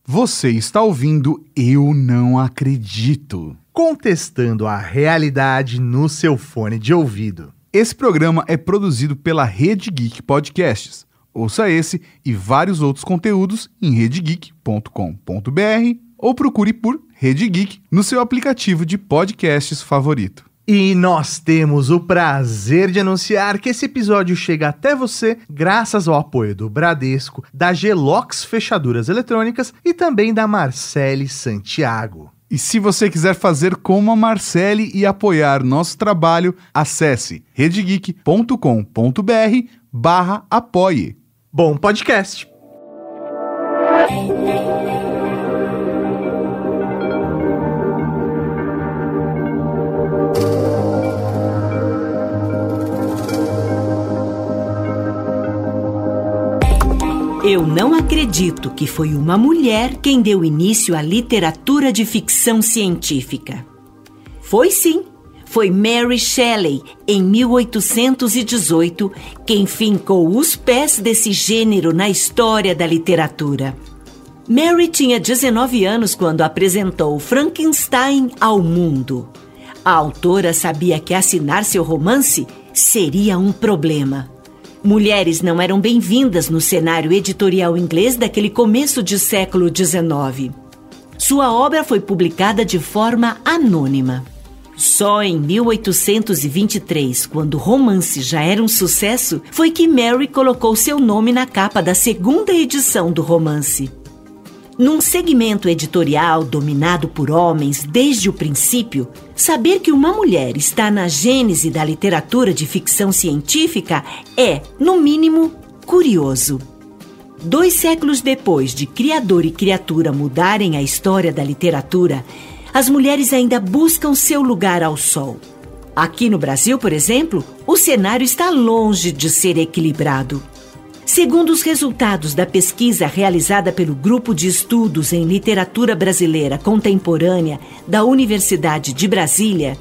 Você está ouvindo Eu Não Acredito, contestando a realidade no seu fone de ouvido. Esse programa é produzido pela Rede Geek Podcasts. Ouça esse e vários outros conteúdos em redegeek.com.br ou procure por Rede Geek no seu aplicativo de podcasts favorito. E nós temos o prazer de anunciar que esse episódio chega até você graças ao apoio do Bradesco, da Gelox Fechaduras Eletrônicas e também da Marcele Santiago. E se você quiser fazer como a Marcele e apoiar nosso trabalho, acesse redegeek.com.br/apoie. Bom podcast! Eu não acredito que foi uma mulher quem deu início à literatura de ficção científica. Foi sim, foi Mary Shelley, em 1818, quem fincou os pés desse gênero na história da literatura. Mary tinha 19 anos quando apresentou Frankenstein ao mundo. A autora sabia que assinar seu romance seria um problema. Mulheres não eram bem-vindas no cenário editorial inglês daquele começo de século XIX. Sua obra foi publicada de forma anônima. Só em 1823, quando o romance já era um sucesso, foi que Mary colocou seu nome na capa da segunda edição do romance. Num segmento editorial dominado por homens desde o princípio, saber que uma mulher está na gênese da literatura de ficção científica é, no mínimo, curioso. 2 séculos depois de criador e criatura mudarem a história da literatura, as mulheres ainda buscam seu lugar ao sol. Aqui no Brasil, por exemplo, o cenário está longe de ser equilibrado. Segundo os resultados da pesquisa realizada pelo Grupo de Estudos em Literatura Brasileira Contemporânea da Universidade de Brasília,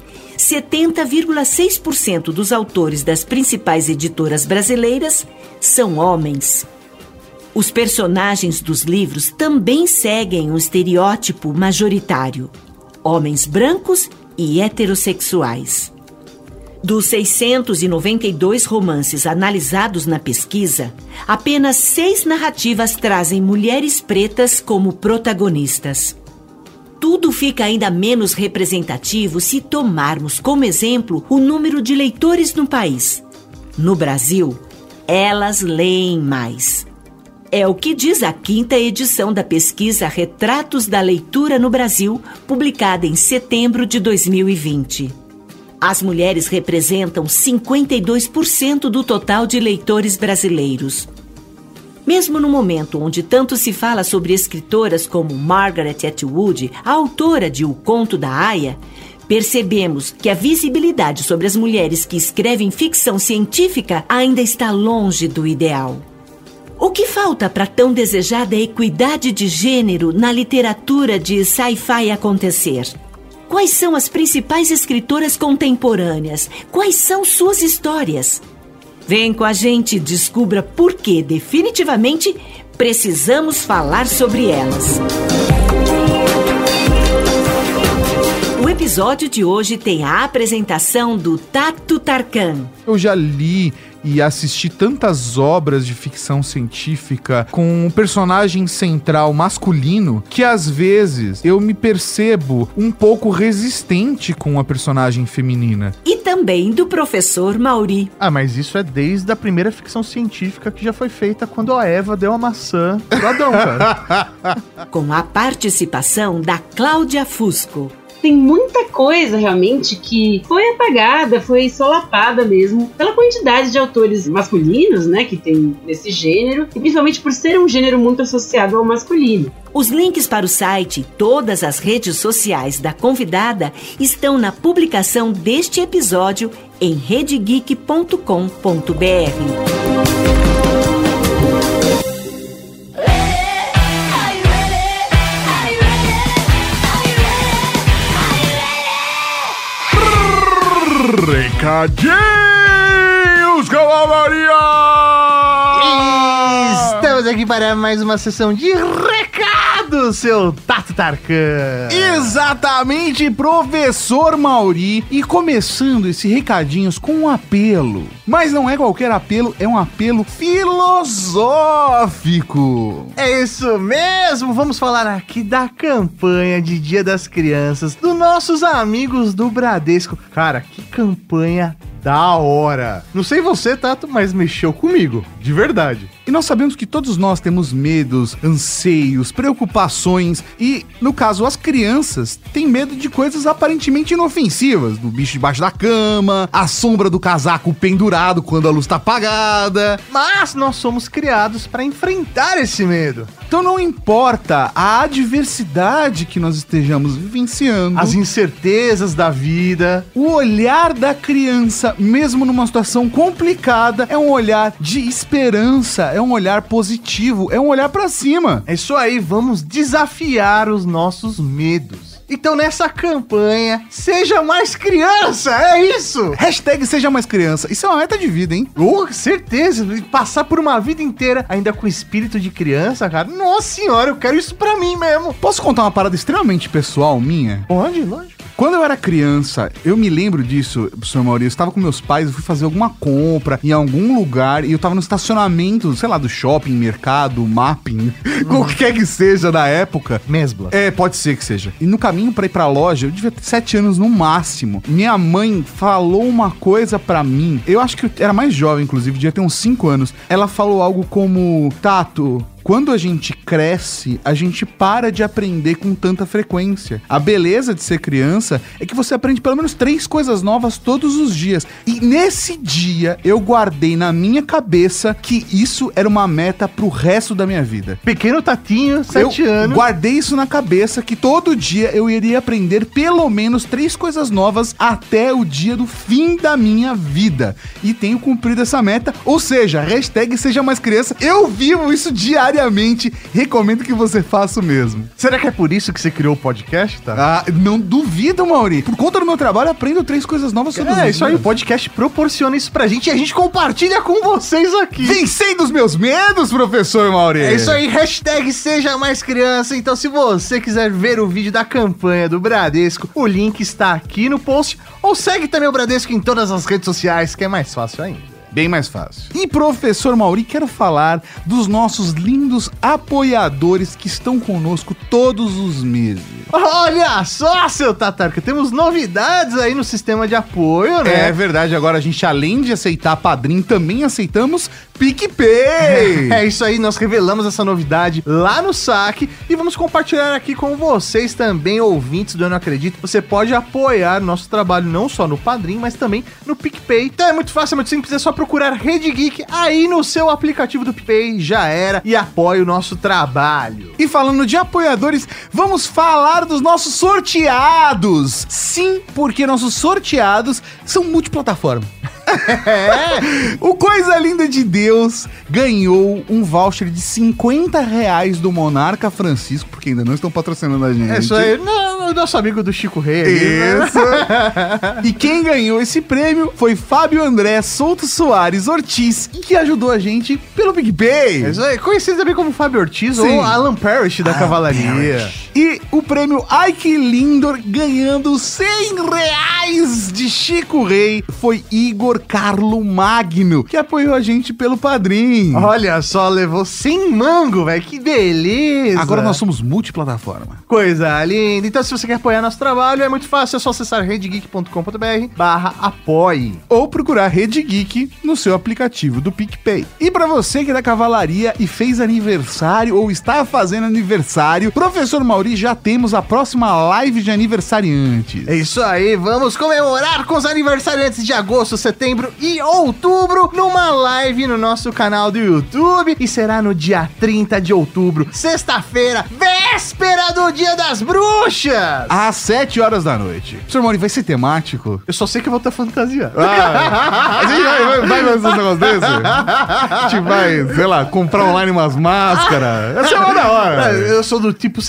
70,6% dos autores das principais editoras brasileiras são homens. Os personagens dos livros também seguem um estereótipo majoritário: homens brancos e heterossexuais. Dos 692 romances analisados na pesquisa, apenas 6 narrativas trazem mulheres pretas como protagonistas. Tudo fica ainda menos representativo se tomarmos como exemplo o número de leitores no país. No Brasil, elas leem mais. É o que diz a 5ª edição da pesquisa Retratos da Leitura no Brasil, publicada em setembro de 2020. As mulheres representam 52% do total de leitores brasileiros. Mesmo no momento onde tanto se fala sobre escritoras como Margaret Atwood, a autora de O Conto da Aia, percebemos que a visibilidade sobre as mulheres que escrevem ficção científica ainda está longe do ideal. O que falta para tão desejada equidade de gênero na literatura de sci-fi acontecer? Quais são as principais escritoras contemporâneas? Quais são suas histórias? Vem com a gente e descubra por que, definitivamente, precisamos falar sobre elas. O episódio de hoje tem a apresentação do Tato Tarkan. Eu já li e assisti tantas obras de ficção científica com um personagem central masculino que às vezes eu me percebo um pouco resistente com a personagem feminina. E também do professor Mauri. Mas isso é desde a primeira ficção científica que já foi feita quando a Eva deu a maçã pro Adão, cara. Com a participação da Cláudia Fusco. Tem muita coisa realmente que foi apagada, foi solapada mesmo pela quantidade de autores masculinos, né, que tem nesse gênero, e principalmente por ser um gênero muito associado ao masculino. Os links para o site e todas as redes sociais da convidada estão na publicação deste episódio em redegeek.com.br. Recadinhos, Calamaria! Estamos aqui para mais uma sessão de recados! comigo, seu Tato Tarkan. Exatamente, professor Mauri. E começando esse recadinhos com um apelo. Mas não é qualquer apelo, é um apelo filosófico. É isso mesmo, vamos falar aqui da campanha de Dia das Crianças dos nossos amigos do Bradesco. Cara, que campanha da hora. Não sei você, Tato, mas mexeu comigo, de verdade. E nós sabemos que todos nós temos medos, anseios, preocupações e, no caso, as crianças têm medo de coisas aparentemente inofensivas, do bicho debaixo da cama, a sombra do casaco pendurado quando a luz tá apagada. Mas nós somos criados para enfrentar esse medo. Então não importa a adversidade que nós estejamos vivenciando, As incertezas da vida. o olhar da criança, mesmo numa situação complicada, é um olhar de esperança, é um olhar positivo, é um olhar pra cima. É isso aí, vamos desafiar os nossos medos. Então nessa campanha, seja mais criança, é isso! Hashtag seja mais criança. Isso é uma meta de vida, hein? Oh, certeza, passar por uma vida inteira ainda com espírito de criança, cara. Nossa senhora, eu quero isso pra mim mesmo. Posso contar uma parada extremamente pessoal minha? Pode, lógico. Quando eu era criança, eu me lembro disso, professor Maurício, eu estava com meus pais, eu fui fazer alguma compra em algum lugar e eu tava no estacionamento, sei lá, do shopping, mercado, mapping, qualquer que seja da época. Mesbla. É, pode ser que seja. E no caminho pra ir pra loja, eu devia ter 7 anos no máximo. Minha mãe falou uma coisa pra mim, eu acho que eu era mais jovem, inclusive, devia ter uns 5 anos. Ela falou algo como, Tato, quando a gente cresce, a gente para de aprender com tanta frequência. A beleza de ser criança é que você aprende pelo menos 3 coisas novas todos os dias. E nesse dia, eu guardei na minha cabeça que isso era uma meta pro resto da minha vida. Pequeno Tatinho, 7 anos. Guardei isso na cabeça que todo dia eu iria aprender pelo menos 3 coisas novas até o dia do fim da minha vida. E tenho cumprido essa meta, ou seja, hashtag seja mais criança. Eu vivo isso diariamente. Recomendo que você faça o mesmo. Será que é por isso que você criou o podcast, tá? Ah, não duvido, Mauri. Por conta do meu trabalho, eu aprendo 3 coisas novas sobre É, isso aí, o podcast proporciona isso pra gente e a gente compartilha com vocês aqui. Vencendo os meus medos, professor Mauri. É isso aí, hashtag seja mais criança. Então, se você quiser ver o vídeo da campanha do Bradesco, o link está aqui no post. Ou segue também o Bradesco em todas as redes sociais, que é mais fácil ainda. Bem mais fácil. E, professor Mauri, quero falar dos nossos lindos apoiadores que estão conosco todos os meses. Olha só, seu Tatarca, temos novidades aí no sistema de apoio, né? É verdade, agora a gente, além de aceitar Padrim, também aceitamos PicPay. É isso aí, nós revelamos essa novidade lá no saque e vamos compartilhar aqui com vocês também, ouvintes do Eu Não Acredito. Você pode apoiar nosso trabalho não só no Padrim, mas também no PicPay. Então é muito fácil, é muito simples, é só procurar Rede Geek aí no seu aplicativo do PicPay, já era, e apoie o nosso trabalho. E falando de apoiadores, vamos falar dos nossos sorteados. Sim, porque nossos sorteados são multiplataforma. O Coisa Linda de Deus ganhou um voucher de R$50 do Monarca Francisco, porque ainda não estão patrocinando a gente. É isso aí, não, o nosso amigo do Chico Rei. Isso. E quem ganhou esse prêmio foi Fábio André Souto Soares Ortiz, que ajudou a gente pelo PicPay. É isso aí, conhecido também como Fábio Ortiz. Sim. Ou Alan Parrish da Cavalaria. E o prêmio Ai Que Lindor, ganhando R$100 de Chico Rei, foi Igor Carlo Magno, que apoiou a gente pelo Padrim. Olha só, levou 100 mango, velho, que beleza. Agora nós somos multiplataforma. Coisa linda. Então, se você quer apoiar nosso trabalho, é muito fácil, é só acessar redegeek.com.br/apoie. Ou procurar Rede Geek no seu aplicativo do PicPay. E pra você que é da Cavalaria e fez aniversário ou está fazendo aniversário, professor Mauri, já temos a próxima live de aniversariantes. É isso aí, vamos comemorar com os aniversariantes de agosto, setembro e outubro numa live no nosso canal do YouTube. E será no dia 30 de outubro, sexta-feira, véspera do Dia das Bruxas. Às 7 horas da noite. Professor Mauri, vai ser temático? Eu só sei que eu vou estar fantasiado. A gente vai fazer um negócio desse? A gente vai, sei lá, comprar online umas máscaras. Essa é uma da hora. Eu sou do tipo sem graça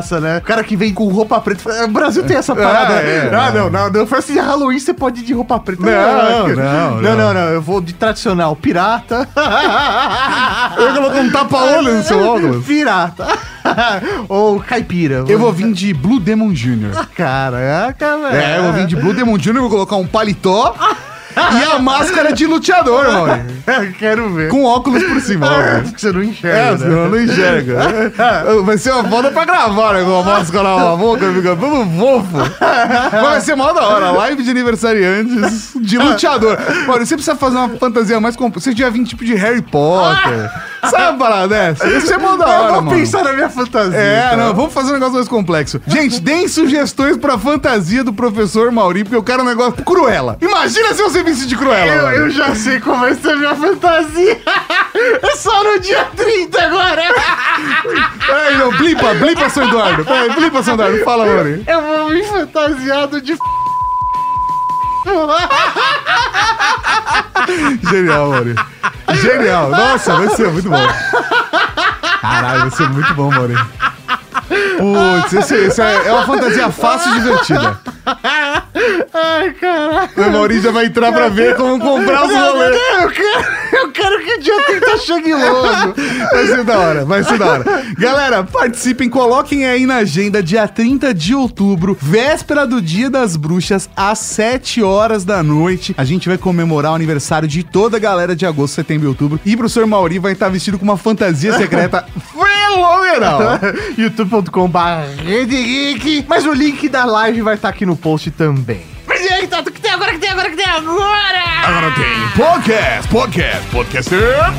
massa, né? O cara que vem com roupa preta. O Brasil tem essa parada. Não. Festa de Halloween você pode ir de roupa preta. Não. Eu vou de tradicional. Pirata. Eu vou com um tapa-olho no seu óculos. Pirata. Ou caipira. Eu vou vir de Blue Demon Jr. Caraca, velho. Eu vou vir de Blue Demon Jr., vou colocar um paletó e a máscara de luteador, mano. Quero ver. Com óculos por cima, óbvio. Porque você não enxerga, né? Senão não enxerga. Vai ser uma foda pra gravar, né? Com a máscara na boca, fica todo fofo. Mas vai ser mó da hora. Live de aniversariantes de luteador. Mano, você precisa fazer uma fantasia mais complexa. Você já vir tipo de Harry Potter. Sabe uma parada dessa? Isso é mó da hora, mano. Vou pensar na minha fantasia. Vamos fazer um negócio mais complexo. Gente, deem sugestões pra fantasia do professor Mauri, porque eu quero um negócio Cruella. Imagina se você visse de Cruella. Eu já sei como vai ser a minha fantasia. É só no dia 30 agora. Peraí, não, blipa, São Eduardo. Peraí, blipa, São Eduardo. Fala, Mauri. Eu vou me fantasiado de Genial, Mauri. Genial. Nossa, vai ser muito bom. Caralho, vai ser muito bom, Mauri. Putz, esse é uma fantasia fácil e divertida. Ai, caralho. O Maurício já vai entrar pra ver como comprar os rolês. Eu quero que o dia 30 chegue logo. Vai ser da hora. Galera, participem, coloquem aí na agenda dia 30 de outubro, véspera do Dia das Bruxas, às 7 horas da noite. A gente vai comemorar o aniversário de toda a galera de agosto, setembro e outubro. E o professor Mauri vai estar vestido com uma fantasia secreta fenomenal. youtube.com/RedeGeek. Mas o link da live vai estar aqui no post também. Mas e aí, Tato, o que tem agora? Agora tem podcast.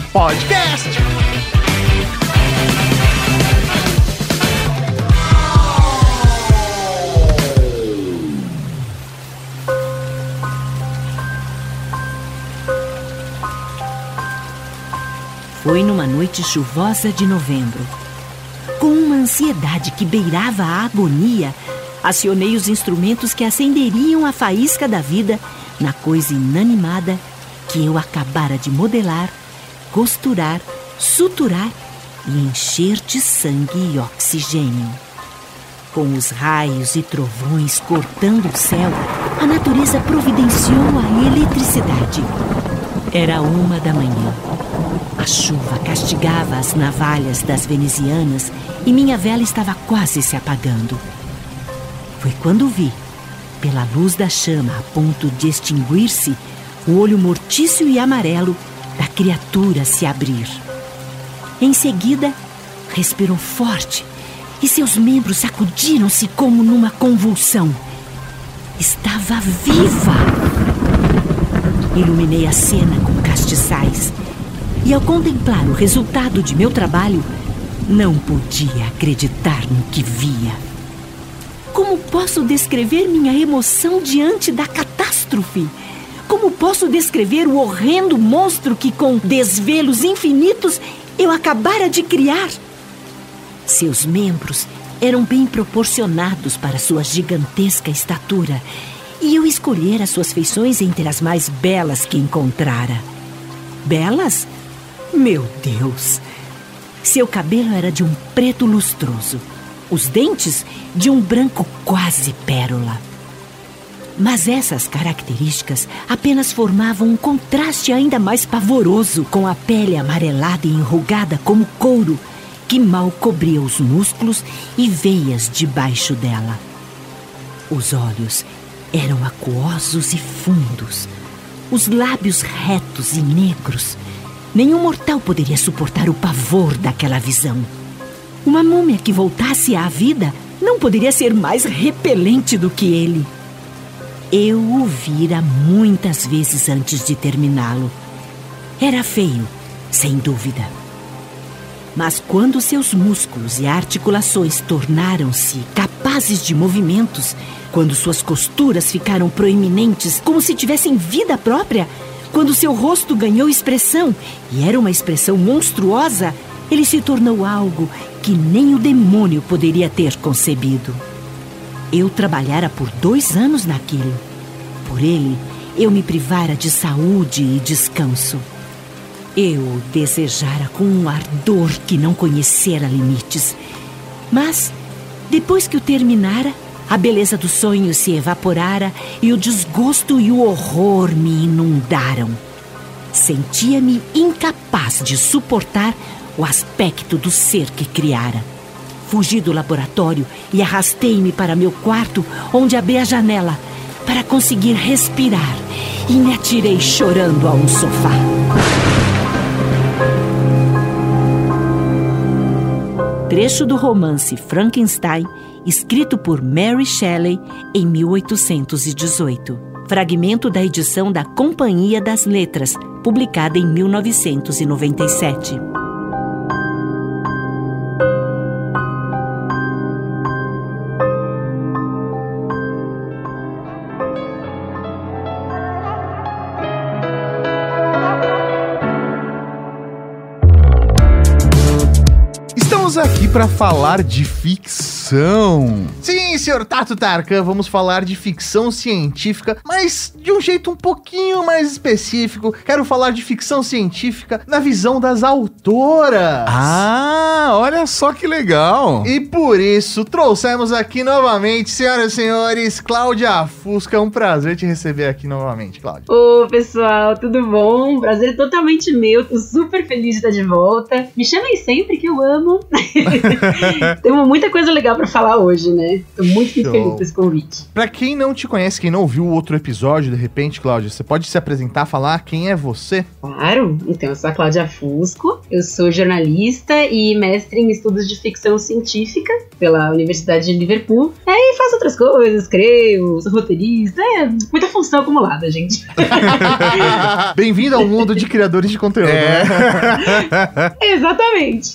Foi numa noite chuvosa de novembro. Com uma ansiedade que beirava a agonia, acionei os instrumentos que acenderiam a faísca da vida na coisa inanimada que eu acabara de modelar, costurar, suturar e encher de sangue e oxigênio. Com os raios e trovões cortando o céu, a natureza providenciou a eletricidade. Era 1 da manhã. A chuva castigava as navalhas das venezianas e minha vela estava quase se apagando. Foi quando vi, pela luz da chama a ponto de extinguir-se, o olho mortício e amarelo da criatura se abrir. Em seguida, respirou forte e seus membros sacudiram-se como numa convulsão. Estava viva! Iluminei a cena com castiçais e, ao contemplar o resultado de meu trabalho, não podia acreditar no que via. Como posso descrever minha emoção diante da catástrofe? Como posso descrever o horrendo monstro que, com desvelos infinitos, eu acabara de criar? Seus membros eram bem proporcionados para sua gigantesca estatura, e eu escolhera suas feições entre as mais belas que encontrara. Belas? Meu Deus! Seu cabelo era de um preto lustroso, os dentes de um branco quase pérola. Mas essas características apenas formavam um contraste ainda mais pavoroso com a pele amarelada e enrugada como couro, que mal cobria os músculos e veias debaixo dela. Os olhos eram aquosos e fundos, os lábios retos e negros. Nenhum mortal poderia suportar o pavor daquela visão. Uma múmia que voltasse à vida não poderia ser mais repelente do que ele. Eu o vira muitas vezes antes de terminá-lo. Era feio, sem dúvida. Mas quando seus músculos e articulações tornaram-se capazes de movimentos, quando suas costuras ficaram proeminentes como se tivessem vida própria, quando seu rosto ganhou expressão, e era uma expressão monstruosa, ele se tornou algo que nem o demônio poderia ter concebido. Eu trabalhara por 2 anos naquilo. Por ele, eu me privara de saúde e descanso. Eu o desejara com um ardor que não conhecera limites. Mas Depois que o terminara, a beleza do sonho se evaporara e o desgosto e o horror me inundaram. Sentia-me incapaz de suportar o aspecto do ser que criara. Fugi do laboratório e arrastei-me para meu quarto, onde abri a janela para conseguir respirar e me atirei chorando a um sofá. Trecho do romance Frankenstein, escrito por Mary Shelley em 1818. Fragmento da edição da Companhia das Letras, publicada em 1997. Estamos aqui para falar de ficção. Sim, senhor Tato Tarkan, vamos falar de ficção científica, mas de um jeito um pouquinho mais específico. Quero falar de ficção científica na visão das autoras. Ah, olha só que legal. E por isso, trouxemos aqui novamente, senhoras e senhores, Cláudia Fusca. É um prazer te receber aqui novamente, Cláudia. Ô, pessoal, tudo bom? Prazer totalmente meu, tô super feliz de estar de volta. Me chamem sempre que eu amo. Temos muita coisa legal pra falar hoje, né? Tô muito feliz com esse convite. Pra quem não te conhece, quem não ouviu o outro episódio, de repente, Cláudia, você pode se apresentar, falar quem é você? Claro, então eu sou a Cláudia Fusco, eu sou jornalista e mestre em estudos de ficção científica pela Universidade de Liverpool. Aí faço outras coisas, escrevo, sou roteirista, muita função acumulada, gente. Bem-vindo ao mundo de criadores de conteúdo, né? Exatamente.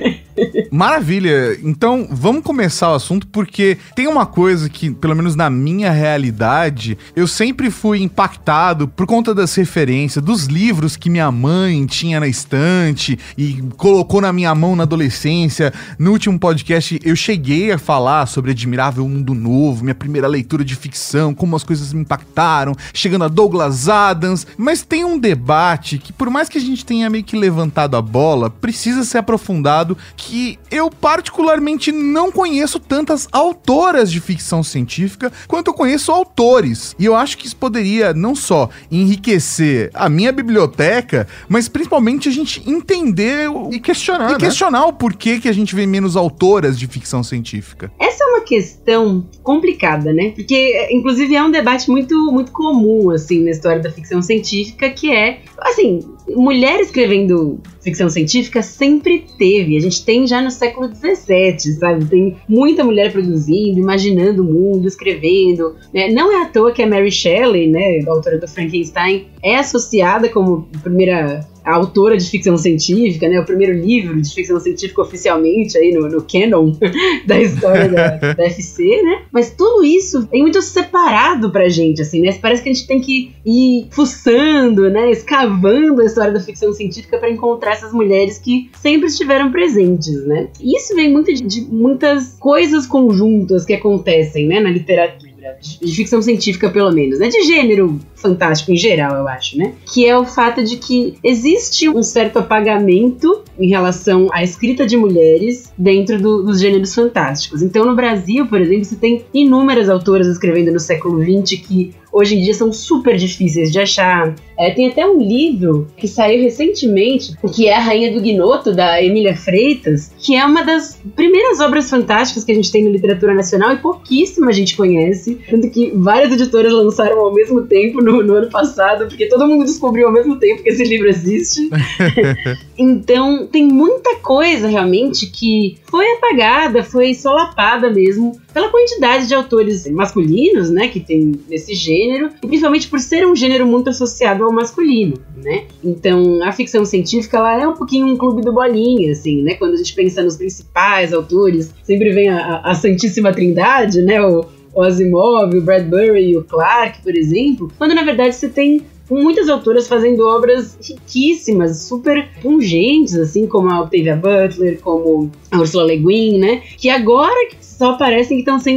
Maravilha, então vamos começar o assunto porque tem uma coisa que, pelo menos na minha realidade, eu sempre fui impactado por conta das referências, dos livros que minha mãe tinha na estante e colocou na minha mão na adolescência. No último podcast eu cheguei a falar sobre Admirável Mundo Novo, minha primeira leitura de ficção, como as coisas me impactaram, chegando a Douglas Adams, mas tem um debate que, por mais que a gente tenha meio que levantado a bola, precisa ser aprofundado, que eu particularmente não conheço tantas autoras de ficção científica quanto eu conheço autores. E eu acho que isso poderia não só enriquecer a minha biblioteca, mas principalmente a gente entender e questionar o porquê que a gente vê menos autoras de ficção científica. Essa é uma questão complicada, né? Porque, inclusive, é um debate muito, muito comum, assim, na história da ficção científica, que é, assim, mulher escrevendo ficção científica sempre teve. A gente tem já no século XVII, sabe? Tem muita mulher produzindo, imaginando o mundo, escrevendo, né? Não é à toa que a Mary Shelley, né, a autora do Frankenstein, é associada como primeira autora de ficção científica, né? O primeiro livro de ficção científica oficialmente aí no canon da história da FC, né? Mas tudo isso é muito separado pra gente, assim, né? Parece que a gente tem que ir fuçando, né? Escavando a história da ficção científica pra encontrar essas mulheres que sempre estiveram presentes, né? E isso vem muito de muitas coisas conjuntas que acontecem, né? Na literatura. De ficção científica, pelo menos, né? De gênero fantástico em geral, eu acho, né? Que é o fato de que existe um certo apagamento em relação à escrita de mulheres dentro dos gêneros fantásticos. Então, no Brasil, por exemplo, você tem inúmeras autoras escrevendo no século XX que hoje em dia são super difíceis de achar. Tem até um livro que saiu recentemente, que é A Rainha do Gnoto, da Emília Freitas, que é uma das primeiras obras fantásticas que a gente tem na literatura nacional e pouquíssima gente conhece, tanto que várias editoras lançaram ao mesmo tempo no ano passado, porque todo mundo descobriu ao mesmo tempo que esse livro existe. Então, tem muita coisa realmente que foi apagada, foi solapada mesmo pela quantidade de autores masculinos, né, que tem nesse gênero, e principalmente por ser um gênero muito associado ao masculino, né? Então, a ficção científica, ela é um pouquinho um clube do bolinha, assim, né? Quando a gente pensa nos principais autores, sempre vem a Santíssima Trindade, né? O Asimov, o Bradbury e o Clarke, por exemplo, quando na verdade você tem muitas autoras fazendo obras riquíssimas, super pungentes, assim, como a Octavia Butler, como a Ursula Le Guin, né? Que agora só parecem que estão sendo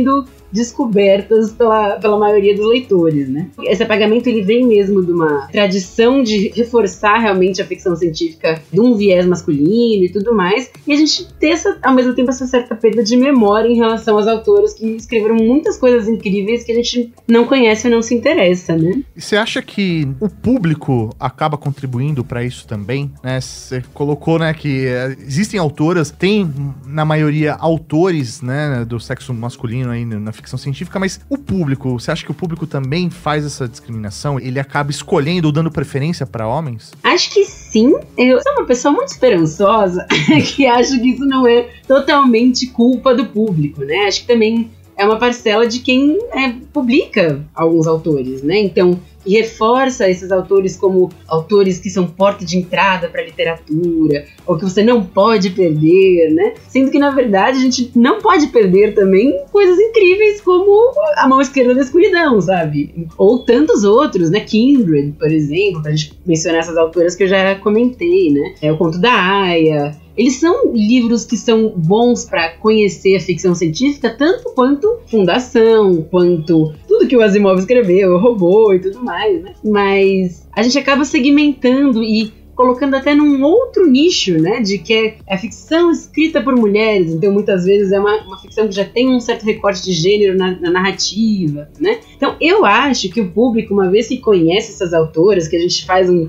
descobertas pela maioria dos leitores, né? Esse apagamento, ele vem mesmo de uma tradição de reforçar realmente a ficção científica de um viés masculino e tudo mais, e a gente ter, ao mesmo tempo, essa certa perda de memória em relação às autoras que escreveram muitas coisas incríveis que a gente não conhece ou não se interessa, né? E você acha que o público acaba contribuindo pra isso também, né? Você colocou, né, que existem autoras, tem, na maioria, autores, né, do sexo masculino aí na ficção científica, mas o público, você acha que o público também faz essa discriminação? Ele acaba escolhendo ou dando preferência pra homens? Acho que sim. Eu sou uma pessoa muito esperançosa que acho que isso não é totalmente culpa do público, né? Acho que também é uma parcela de quem publica alguns autores, né? Então, e reforça esses autores como autores que são porta de entrada para a literatura, ou que você não pode perder, né? Sendo que, na verdade, a gente não pode perder também coisas incríveis como A Mão Esquerda da Escuridão, sabe? Ou tantos outros, né? Kindred, por exemplo, pra gente mencionar essas autoras que eu já comentei, né? O Conto da Aia. Eles são livros que são bons para conhecer a ficção científica, tanto quanto Fundação, quanto tudo que o Asimov escreveu, o Robô e tudo mais, né? Mas a gente acaba segmentando e colocando até num outro nicho, né, de que é a ficção escrita por mulheres, então muitas vezes é uma ficção que já tem um certo recorte de gênero na narrativa, né? Então eu acho que o público, uma vez que conhece essas autoras, que a gente faz um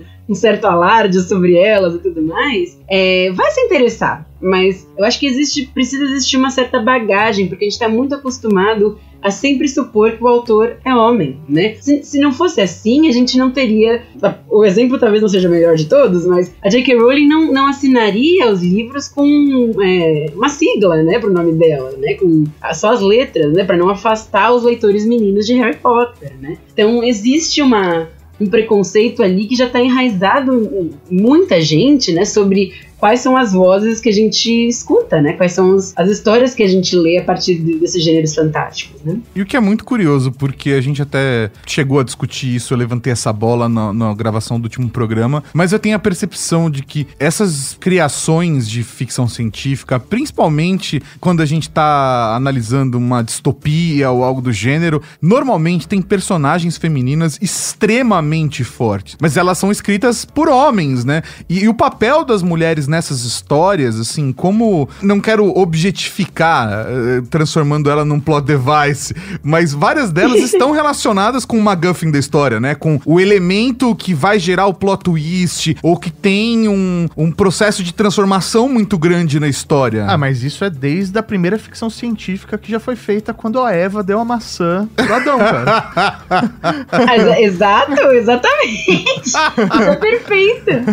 certo alarde sobre elas e tudo mais, vai se interessar, mas eu acho que precisa existir uma certa bagagem, porque a gente está muito acostumado a sempre supor que o autor é homem, né? Se não fosse assim, a gente não teria... O exemplo talvez não seja o melhor de todos, mas a J.K. Rowling não assinaria os livros com uma sigla, né, pro nome dela, né? Com só as letras, né? Para não afastar os leitores meninos de Harry Potter, né? Então existe um preconceito ali que já está enraizado em muita gente, né? Sobre quais são as vozes que a gente escuta, né? Quais são as histórias que a gente lê a partir desses gêneros fantásticos, né? E o que é muito curioso, porque a gente até chegou a discutir isso, eu levantei essa bola na gravação do último programa, mas eu tenho a percepção de que essas criações de ficção científica, principalmente quando a gente tá analisando uma distopia ou algo do gênero, normalmente tem personagens femininas extremamente fortes, mas elas são escritas por homens, né? E o papel das mulheres nessas histórias, assim, como... Não quero objetificar, transformando ela num plot device, mas várias delas estão relacionadas com o MacGuffin da história, né? Com o elemento que vai gerar o plot twist, ou que tem um processo de transformação muito grande na história. Ah, mas isso é desde a primeira ficção científica que já foi feita quando a Eva deu a maçã pro Adão, cara. Exatamente. Isso é perfeito.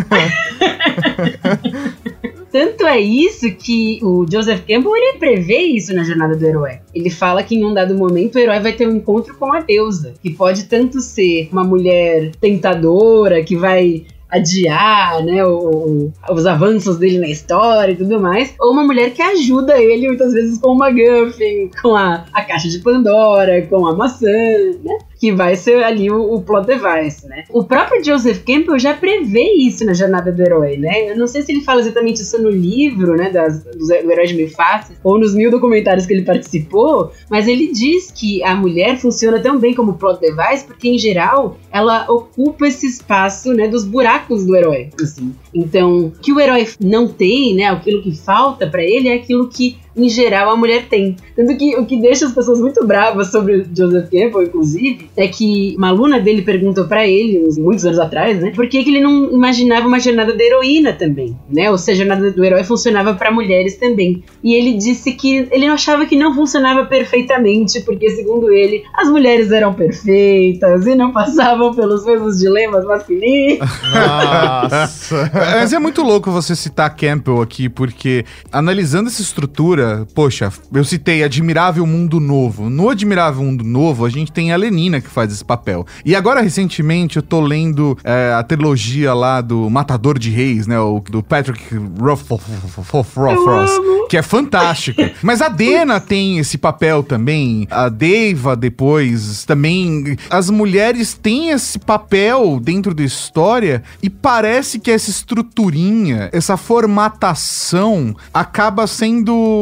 Tanto é isso que o Joseph Campbell, ele prevê isso na Jornada do Herói. Ele fala que em um dado momento o herói vai ter um encontro com a deusa, que pode tanto ser uma mulher tentadora, que vai adiar, né, os avanços dele na história e tudo mais, ou uma mulher que ajuda ele muitas vezes com o MacGuffin, com a caixa de Pandora, com a maçã, né? Que vai ser ali o plot device, né? O próprio Joseph Campbell já prevê isso na Jornada do Herói, né? Eu não sei se ele fala exatamente isso no livro, né, do Herói de Mil Faces, ou nos 1000 documentários que ele participou, mas ele diz que a mulher funciona tão bem como plot device porque, em geral, ela ocupa esse espaço, né, dos buracos do herói, assim. Então, o que o herói não tem, né, aquilo que falta pra ele é aquilo que, em geral, a mulher tem. Tanto que o que deixa as pessoas muito bravas sobre o Joseph Campbell, inclusive, é que uma aluna dele perguntou pra ele, muitos anos atrás, né, por que ele não imaginava uma jornada da heroína também, né, ou seja, a jornada do herói funcionava pra mulheres também. E ele disse que ele achava que não funcionava perfeitamente, porque, segundo ele, as mulheres eram perfeitas e não passavam pelos mesmos dilemas masculinos. Nossa! Mas é muito louco você citar Campbell aqui, porque analisando essa estrutura, poxa, eu citei Admirável Mundo Novo. No Admirável Mundo Novo, a gente tem a Lenina que faz esse papel. E agora, recentemente, eu tô lendo a trilogia lá do Matador de Reis, né? Do Patrick Rothfuss, que é fantástico. Mas a Dena tem esse papel também. A Deva, depois, também. As mulheres têm esse papel dentro da história e parece que essa estruturinha, essa formatação acaba sendo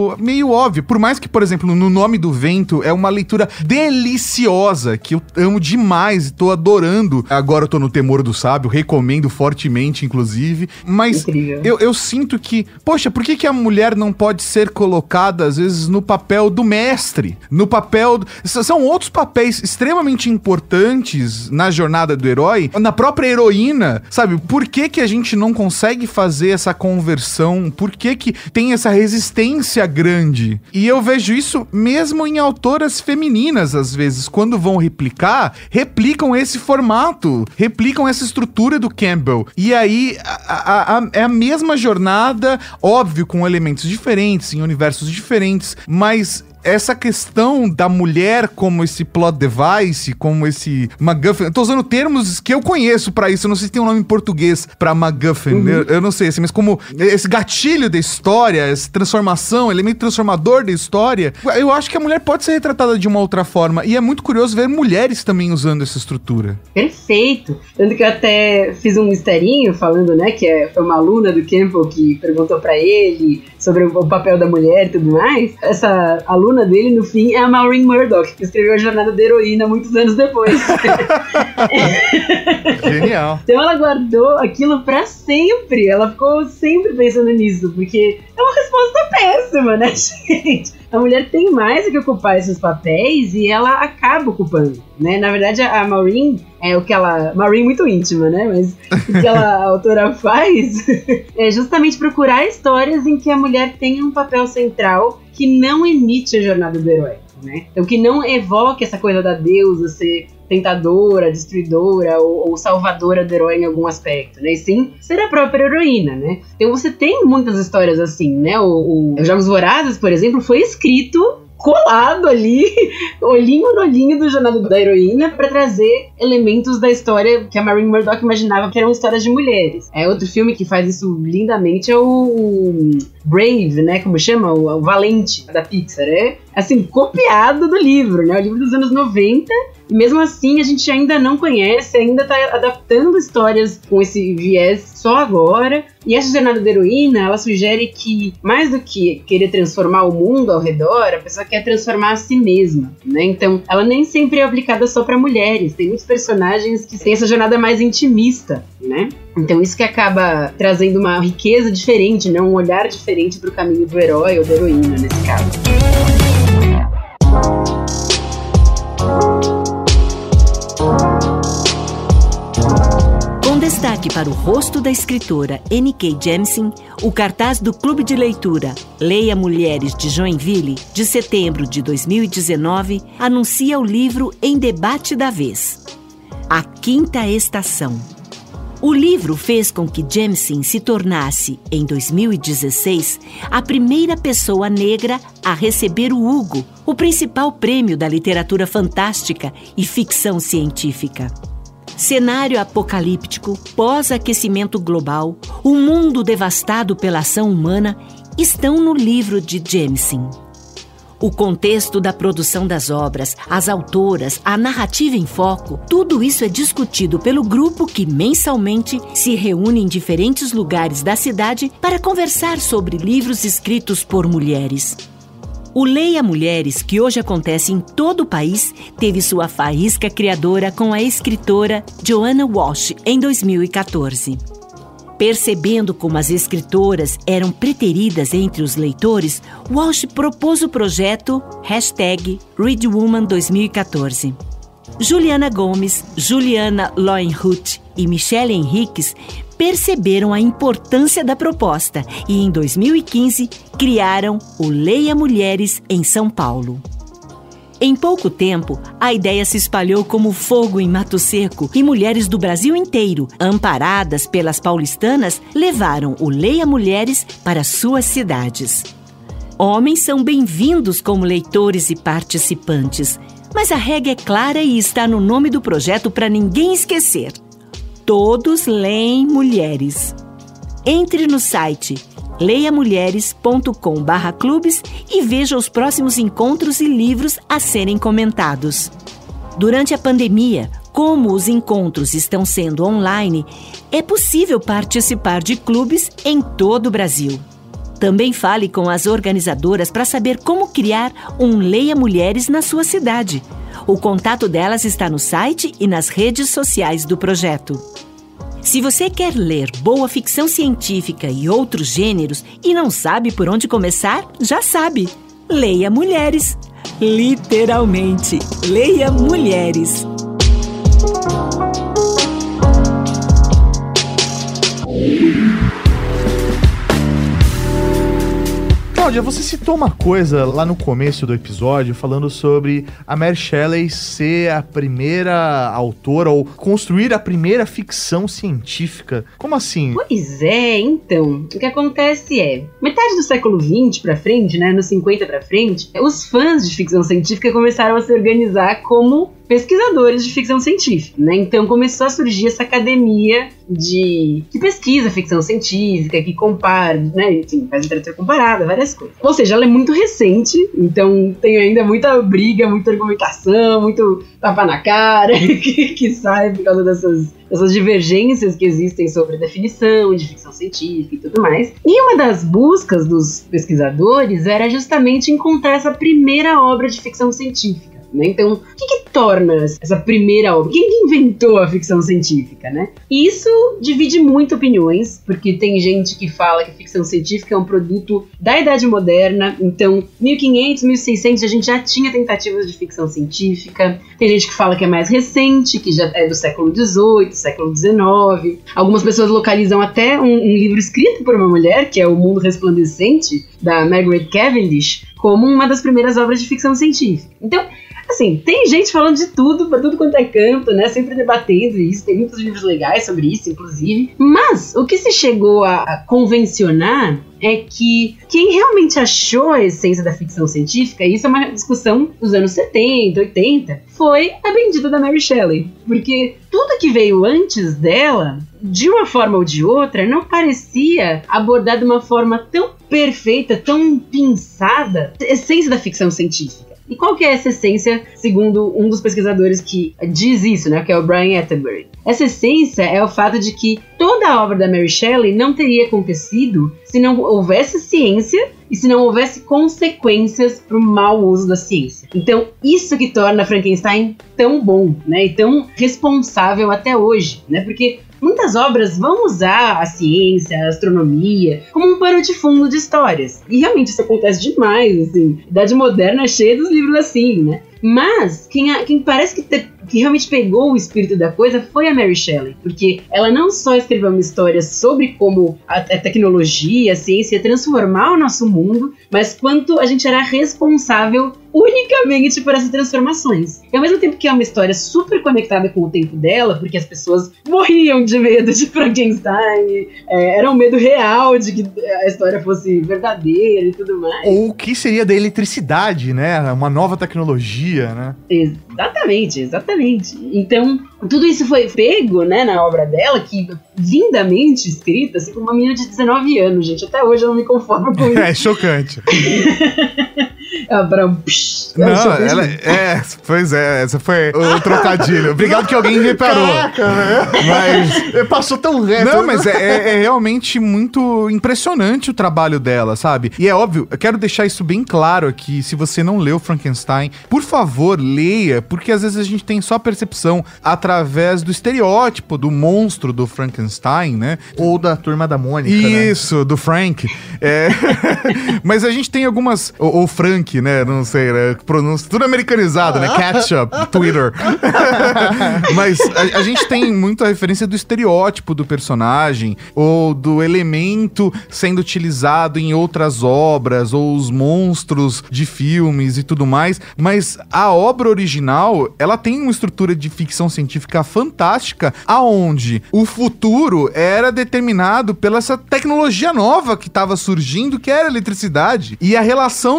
meio óbvia. Por mais que, por exemplo, No Nome do Vento é uma leitura deliciosa, que eu amo demais e tô adorando. Agora eu tô no Temor do Sábio, recomendo fortemente, inclusive. Mas eu sinto que, poxa, por que a mulher não pode ser colocada, às vezes, no papel do mestre? No papel... São outros papéis extremamente importantes na jornada do herói, na própria heroína, sabe? Por que a gente não consegue fazer essa conversão? Por que tem essa resistência grande? E eu vejo isso mesmo em autoras femininas, às vezes, quando vão replicam esse formato, replicam essa estrutura do Campbell. E aí, é a mesma jornada, óbvio, com elementos diferentes, em universos diferentes, mas essa questão da mulher como esse plot device, como esse MacGuffin... Eu tô usando termos que eu conheço pra isso, eu não sei se tem um nome em português pra MacGuffin, eu não sei, assim, mas como esse gatilho da história, essa transformação, elemento transformador da história, eu acho que a mulher pode ser retratada de uma outra forma, e é muito curioso ver mulheres também usando essa estrutura. Perfeito! Tanto que eu até fiz um misterinho falando, né, que foi uma aluna do Campbell que perguntou pra ele sobre o papel da mulher e tudo mais. Essa aluna dele, no fim, é a Maureen Murdoch, que escreveu A Jornada da Heroína muitos anos depois. Genial. Então ela guardou aquilo pra sempre. Ela ficou sempre pensando nisso, porque é uma resposta péssima, né, gente? A mulher tem mais do que ocupar esses papéis e ela acaba ocupando, né? Na verdade, a Maureen Maureen muito íntima, né? Mas o que a autora faz é justamente procurar histórias em que a mulher tenha um papel central que não emite a jornada do herói, né? Então, que não evoque essa coisa da deusa ser tentadora, destruidora ou salvadora do herói em algum aspecto, né? E sim ser a própria heroína, né? Então você tem muitas histórias assim, né? O Jogos Vorazes, por exemplo, foi escrito colado ali, olhinho no olhinho do Jornada da Heroína, para trazer elementos da história que a Maureen Murdoch imaginava que eram histórias de mulheres. Outro filme que faz isso lindamente é o Brave, né, como chama? O Valente, da Pixar. Assim, copiado do livro, né, o livro dos anos 90, e mesmo assim a gente ainda não conhece, ainda tá adaptando histórias com esse viés só agora. E essa Jornada da Heroína, ela sugere que, mais do que querer transformar o mundo ao redor, a pessoa quer transformar a si mesma, né? Então, ela nem sempre é aplicada só para mulheres. Tem muitos personagens que têm essa jornada mais intimista, né? Então, isso que acaba trazendo uma riqueza diferente, né? Um olhar diferente para o caminho do herói ou da heroína, nesse caso. Destaque para o rosto da escritora N.K. Jemisin, o cartaz do Clube de Leitura Leia Mulheres de Joinville, de setembro de 2019, anuncia o livro Em Debate da Vez. A Quinta Estação. O livro fez com que Jemisin se tornasse, em 2016, a primeira pessoa negra a receber o Hugo, o principal prêmio da literatura fantástica e ficção científica. Cenário apocalíptico, pós-aquecimento global, o mundo devastado pela ação humana estão no livro de Jemisin. O contexto da produção das obras, as autoras, a narrativa em foco, tudo isso é discutido pelo grupo que mensalmente se reúne em diferentes lugares da cidade para conversar sobre livros escritos por mulheres. O Leia Mulheres, que hoje acontece em todo o país, teve sua faísca criadora com a escritora Joanna Walsh em 2014. Percebendo como as escritoras eram preteridas entre os leitores, Walsh propôs o projeto #ReadWoman2014. Juliana Gomes, Juliana Loenhut e Michelle Henriques perceberam a importância da proposta e, em 2015, criaram o Leia Mulheres em São Paulo. Em pouco tempo, a ideia se espalhou como fogo em Mato Seco e mulheres do Brasil inteiro, amparadas pelas paulistanas, levaram o Leia Mulheres para suas cidades. Homens são bem-vindos como leitores e participantes, mas a regra é clara e está no nome do projeto para ninguém esquecer. Todos leem mulheres. Entre no site leiamulheres.com/clubes e veja os próximos encontros e livros a serem comentados. Durante a pandemia, como os encontros estão sendo online, é possível participar de clubes em todo o Brasil. Também fale com as organizadoras para saber como criar um Leia Mulheres na sua cidade. O contato delas está no site e nas redes sociais do projeto. Se você quer ler boa ficção científica e outros gêneros e não sabe por onde começar, já sabe. Leia Mulheres. Literalmente, Leia Mulheres. Cláudia, você citou uma coisa lá no começo do episódio, falando sobre a Mary Shelley ser a primeira autora ou construir a primeira ficção científica. Como assim? Pois é, então, o que acontece é, metade do século XX pra frente, né, nos 50 pra frente, os fãs de ficção científica começaram a se organizar como pesquisadores de ficção científica, né? Então começou a surgir essa academia que pesquisa ficção científica, que compara, né? Enfim, faz literatura comparada, várias coisas. Ou seja, ela é muito recente, então tem ainda muita briga, muita argumentação, muito tapa na cara que sai por causa dessas divergências que existem sobre a definição de ficção científica e tudo mais. E uma das buscas dos pesquisadores era justamente encontrar essa primeira obra de ficção científica. Né? Então, o que torna essa primeira obra? Quem inventou a ficção científica, né? E isso divide muito opiniões, porque tem gente que fala que a ficção científica é um produto da Idade Moderna, então 1500, 1600 a gente já tinha tentativas de ficção científica. Tem gente que fala que é mais recente, que já é do século XVIII, século XIX. Algumas pessoas localizam até um livro escrito por uma mulher, que é O Mundo Resplandecente, da Margaret Cavendish, como uma das primeiras obras de ficção científica. Então, assim, tem gente falando de tudo, pra tudo quanto é canto, né? Sempre debatendo isso, tem muitos livros legais sobre isso, inclusive. Mas o que se chegou a convencionar é que quem realmente achou a essência da ficção científica, e isso é uma discussão dos anos 70, 80, foi a bendita da Mary Shelley. Porque tudo que veio antes dela, de uma forma ou de outra, não parecia abordar de uma forma tão perfeita, tão pensada, a essência da ficção científica. E qual que é essa essência, segundo um dos pesquisadores que diz isso, né, que é o Brian Attenbury? Essa essência é o fato de que toda a obra da Mary Shelley não teria acontecido se não houvesse ciência e se não houvesse consequências para o mau uso da ciência. Então, isso que torna Frankenstein tão bom, né, e tão responsável até hoje, né, porque muitas obras vão usar a ciência, a astronomia, como um pano de fundo de histórias. E realmente isso acontece demais, assim. A Idade Moderna é cheia dos livros assim, né? Mas quem parece que realmente pegou o espírito da coisa foi a Mary Shelley, porque ela não só escreveu uma história sobre como a tecnologia, a ciência ia transformar o nosso mundo, mas quanto a gente era responsável unicamente por essas transformações. E ao mesmo tempo que é uma história super conectada com o tempo dela, porque as pessoas morriam de medo de Frankenstein, era um medo real de que a história fosse verdadeira e tudo mais. Ou o que seria da eletricidade, né? Uma nova tecnologia, né? Exatamente. Então, tudo isso foi pego, né, na obra dela, que lindamente escrita, assim, como uma menina de 19 anos, gente. Até hoje eu não me conformo com isso. É chocante. Pois é, essa foi o trocadilho. Obrigado que alguém reparou. Caraca, mas passou tão reto. Não, mas é realmente muito impressionante o trabalho dela, sabe? E é óbvio, eu quero deixar isso bem claro aqui, se você não leu Frankenstein, por favor, leia, porque às vezes a gente tem só a percepção através do estereótipo do monstro do Frankenstein, né? Ou da Turma da Mônica, isso, né? Do Frank. Mas a gente tem algumas... Ou Frank, né? Não sei, né? Pronúncia tudo americanizado, né? Ketchup, Twitter. Mas a gente tem muita referência do estereótipo do personagem, ou do elemento sendo utilizado em outras obras, ou os monstros de filmes e tudo mais. Mas a obra original, ela tem uma estrutura de ficção científica fantástica, aonde o futuro era determinado pela essa tecnologia nova que estava surgindo, que era a eletricidade. E a relação do ser humano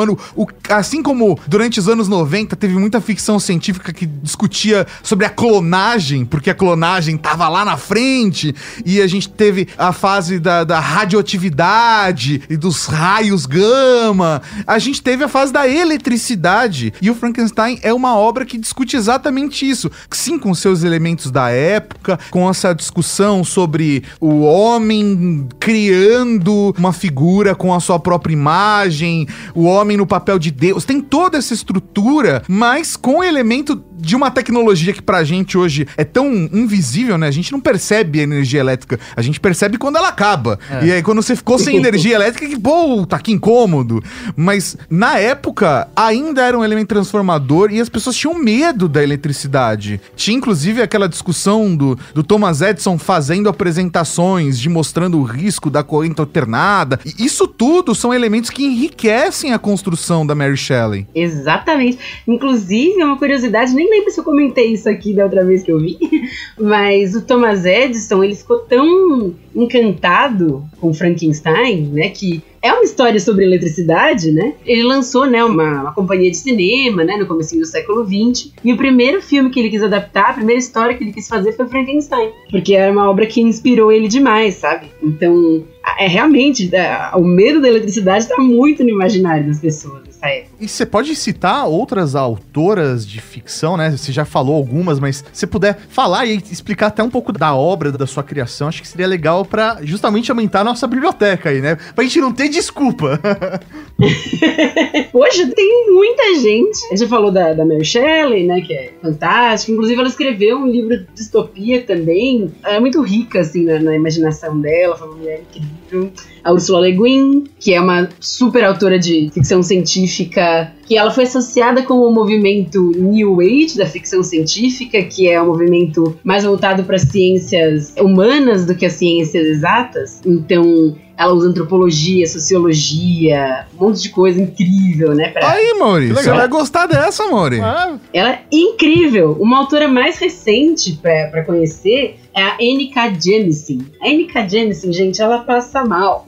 humano. Assim como durante os anos 90 teve muita ficção científica que discutia sobre a clonagem, porque a clonagem tava lá na frente, e a gente teve a fase da radioatividade e dos raios gama. A gente teve a fase da eletricidade, e o Frankenstein é uma obra que discute exatamente isso. Sim, com seus elementos da época, com essa discussão sobre o homem criando uma figura com a sua própria imagem, o homem no papel de Deus. Tem toda essa estrutura, mas com o elemento de uma tecnologia que pra gente hoje é tão invisível, né? A gente não percebe a energia elétrica, a gente percebe quando ela acaba. E aí quando você ficou sem energia elétrica, que pô, tá que incômodo. Mas na época ainda era um elemento transformador e as pessoas tinham medo da eletricidade. Tinha inclusive aquela discussão do Thomas Edison fazendo apresentações, de mostrando o risco da corrente alternada. E isso tudo são elementos que enriquecem a construção da Mary Shelley. Exatamente. Inclusive, é uma curiosidade, nem lembro se eu comentei isso aqui da outra vez que eu vi, mas o Thomas Edison, ele ficou tão encantado com Frankenstein, né, que é uma história sobre eletricidade, né? Ele lançou, né, uma companhia de cinema, né, no comecinho do século XX, e o primeiro filme que ele quis adaptar, a primeira história que ele quis fazer foi Frankenstein, porque era uma obra que inspirou ele demais, sabe? Então, realmente, o medo da eletricidade tá muito no imaginário das pessoas nessa época. E você pode citar outras autoras de ficção, né? Você já falou algumas, mas se puder falar e explicar até um pouco da obra, da sua criação, acho que seria legal pra justamente aumentar a nossa biblioteca aí, né? Pra gente não ter desculpa. Poxa, tem muita gente. A gente já falou da Mary Shelley, né? Que é fantástica. Inclusive, ela escreveu um livro de distopia também. Ela é muito rica, assim, na imaginação dela. Foi uma mulher incrível. A Ursula Le Guin, que é uma super autora de ficção científica, que ela foi associada com o movimento New Age da ficção científica, que é um movimento mais voltado para as ciências humanas do que as ciências exatas. Então, ela usa antropologia, sociologia, um monte de coisa incrível, né? Aí, Mauri, você vai gostar dessa, Mauri. Ela é incrível. Uma autora mais recente pra conhecer é a N.K. Jemisin. A N.K. Jemisin, gente, ela passa mal.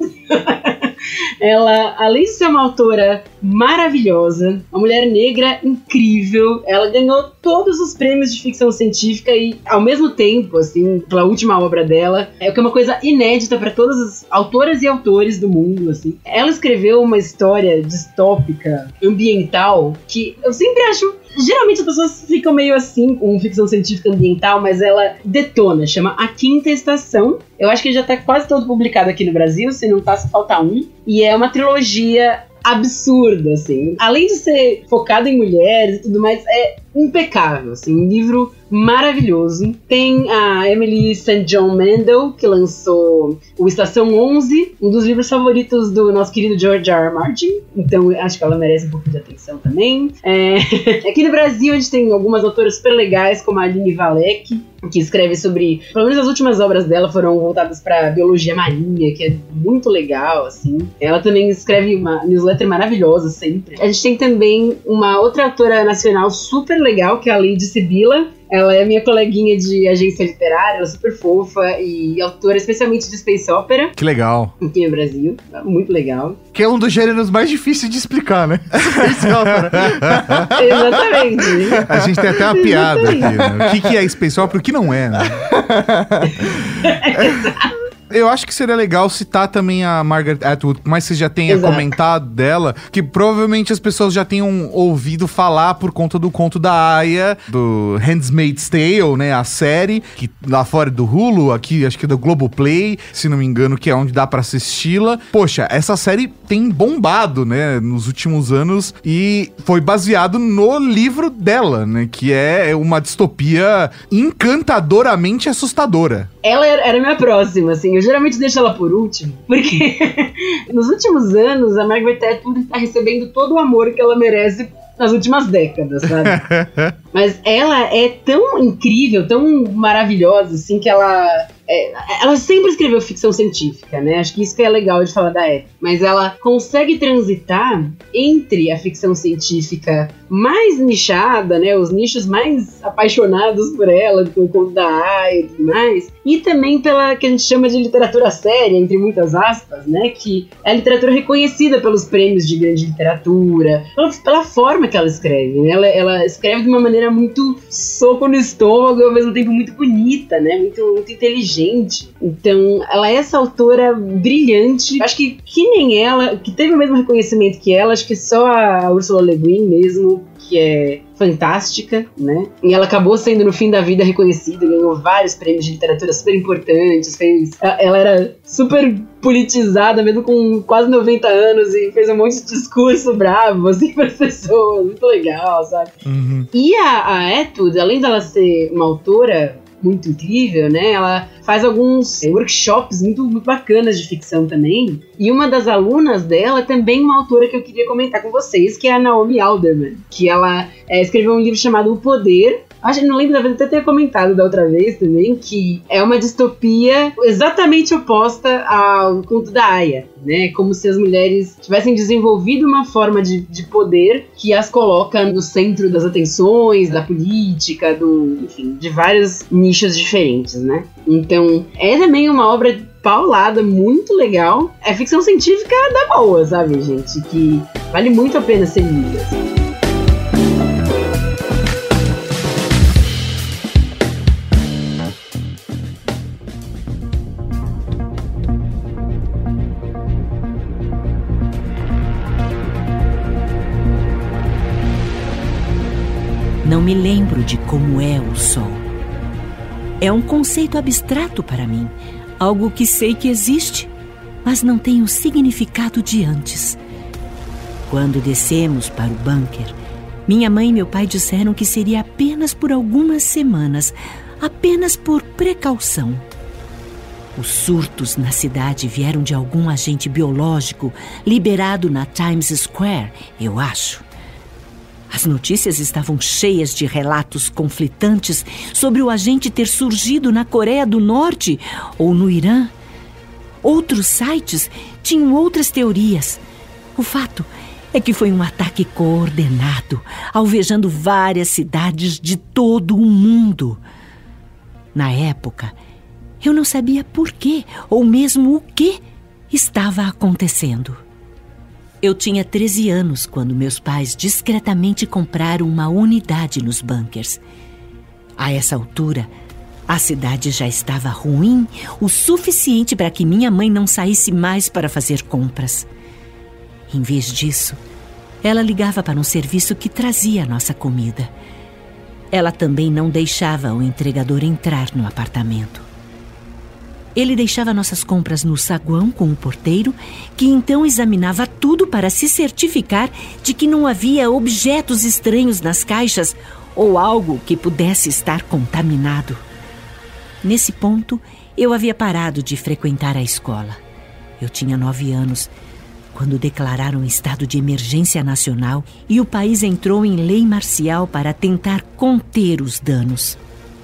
Ela, além de ser uma autora maravilhosa, uma mulher negra incrível, ela ganhou todos os prêmios de ficção científica e, ao mesmo tempo, assim, pela última obra dela, é uma coisa inédita para todas as autoras e autores do mundo, assim. Ela escreveu uma história distópica, ambiental, que eu sempre acho... Geralmente as pessoas ficam meio assim com ficção científica ambiental, mas ela detona, chama A Quinta Estação. Eu acho que já tá quase todo publicado aqui no Brasil, se não tá, só falta um. E é uma trilogia absurda, assim. Além de ser focado em mulheres e tudo mais, é impecável, assim, um livro maravilhoso. Tem a Emily St. John Mandel, que lançou o Estação 11, um dos livros favoritos do nosso querido George R. R. Martin, então acho que ela merece um pouco de atenção também. Aqui no Brasil a gente tem algumas autoras super legais, como a Aline Valek, que escreve sobre, pelo menos as últimas obras dela foram voltadas para biologia marinha, que é muito legal, assim. Ela também escreve uma newsletter maravilhosa sempre. A gente tem também uma outra autora nacional super legal, que é a Lady Sibila. Ela é minha coleguinha de agência literária, ela é super fofa e autora especialmente de Space Opera. Que legal. Aqui no Brasil, muito legal. Que é um dos gêneros mais difíceis de explicar, né? Space Opera. Exatamente. A gente tem até uma piada aqui, né? O que é Space Opera e o que não é, né? Eu acho que seria legal citar também a Margaret Atwood, mas você já tenha comentado dela, que provavelmente as pessoas já tenham ouvido falar por conta do conto da Aya, do Handmaid's Tale, né, a série, que lá fora do Hulu, aqui acho que é do Globoplay, se não me engano, que é onde dá pra assisti-la. Poxa, essa série tem bombado, né, nos últimos anos e foi baseado no livro dela, né, que é uma distopia encantadoramente assustadora. Ela era minha próxima, assim, eu geralmente deixo ela por último, porque nos últimos anos a Margaret Atwood está recebendo todo o amor que ela merece nas últimas décadas, sabe? Mas ela é tão incrível, tão maravilhosa, assim, que ela ela sempre escreveu ficção científica, né? Acho que isso que é legal de falar da Atwood. Mas ela consegue transitar entre a ficção científica mais nichada, né? Os nichos mais apaixonados por ela, do conto da Aya e tudo mais, e também pela que a gente chama de literatura séria, entre muitas aspas, né? Que é a literatura reconhecida pelos prêmios de grande literatura, pela forma que ela escreve, né? Ela escreve de uma maneira muito soco no estômago e ao mesmo tempo muito bonita, né? Muito inteligente. Então, ela é essa autora brilhante. Acho que nem ela, que teve o mesmo reconhecimento que ela, acho que só a Ursula Le Guin mesmo, que é fantástica, né? E ela acabou sendo no fim da vida reconhecida, ganhou vários prêmios de literatura super importantes, ela era super politizada, mesmo com quase 90 anos, e fez um monte de discurso bravo, assim, para as pessoas, muito legal, sabe? Uhum. E a Atwood, além dela ser uma autora muito incrível, né? Ela faz alguns workshops muito bacanas de ficção também. E uma das alunas dela é também uma autora que eu queria comentar com vocês, que é a Naomi Alderman, que ela escreveu um livro chamado O Poder. Acho que não lembro, talvez até ter comentado da outra vez também, que é uma distopia exatamente oposta ao conto da Aya, né? Como se as mulheres tivessem desenvolvido uma forma de poder que as coloca no centro das atenções, da política, enfim, de vários nichos diferentes, né? Então, é também uma obra paulada, muito legal. É ficção científica da boa, sabe, gente? Que vale muito a pena ser lida, assim. Não me lembro de como é o sol. É um conceito abstrato para mim, algo que sei que existe, mas não tem o significado de antes. Quando descemos para o bunker, minha mãe e meu pai disseram que seria apenas por algumas semanas, apenas por precaução. Os surtos na cidade vieram de algum agente biológico liberado na Times Square, eu acho. As notícias estavam cheias de relatos conflitantes sobre o agente ter surgido na Coreia do Norte ou no Irã. Outros sites tinham outras teorias. O fato é que foi um ataque coordenado, alvejando várias cidades de todo o mundo. Na época, eu não sabia por quê, ou mesmo o que estava acontecendo. Eu tinha 13 anos quando meus pais discretamente compraram uma unidade nos bunkers. A essa altura, a cidade já estava ruim o suficiente para que minha mãe não saísse mais para fazer compras. Em vez disso, ela ligava para um serviço que trazia a nossa comida. Ela também não deixava o entregador entrar no apartamento. Ele deixava nossas compras no saguão com o porteiro, que então examinava tudo para se certificar de que não havia objetos estranhos nas caixas ou algo que pudesse estar contaminado. Nesse ponto, eu havia parado de frequentar a escola. Eu tinha 9 anos, quando declararam estado de emergência nacional e o país entrou em lei marcial para tentar conter os danos.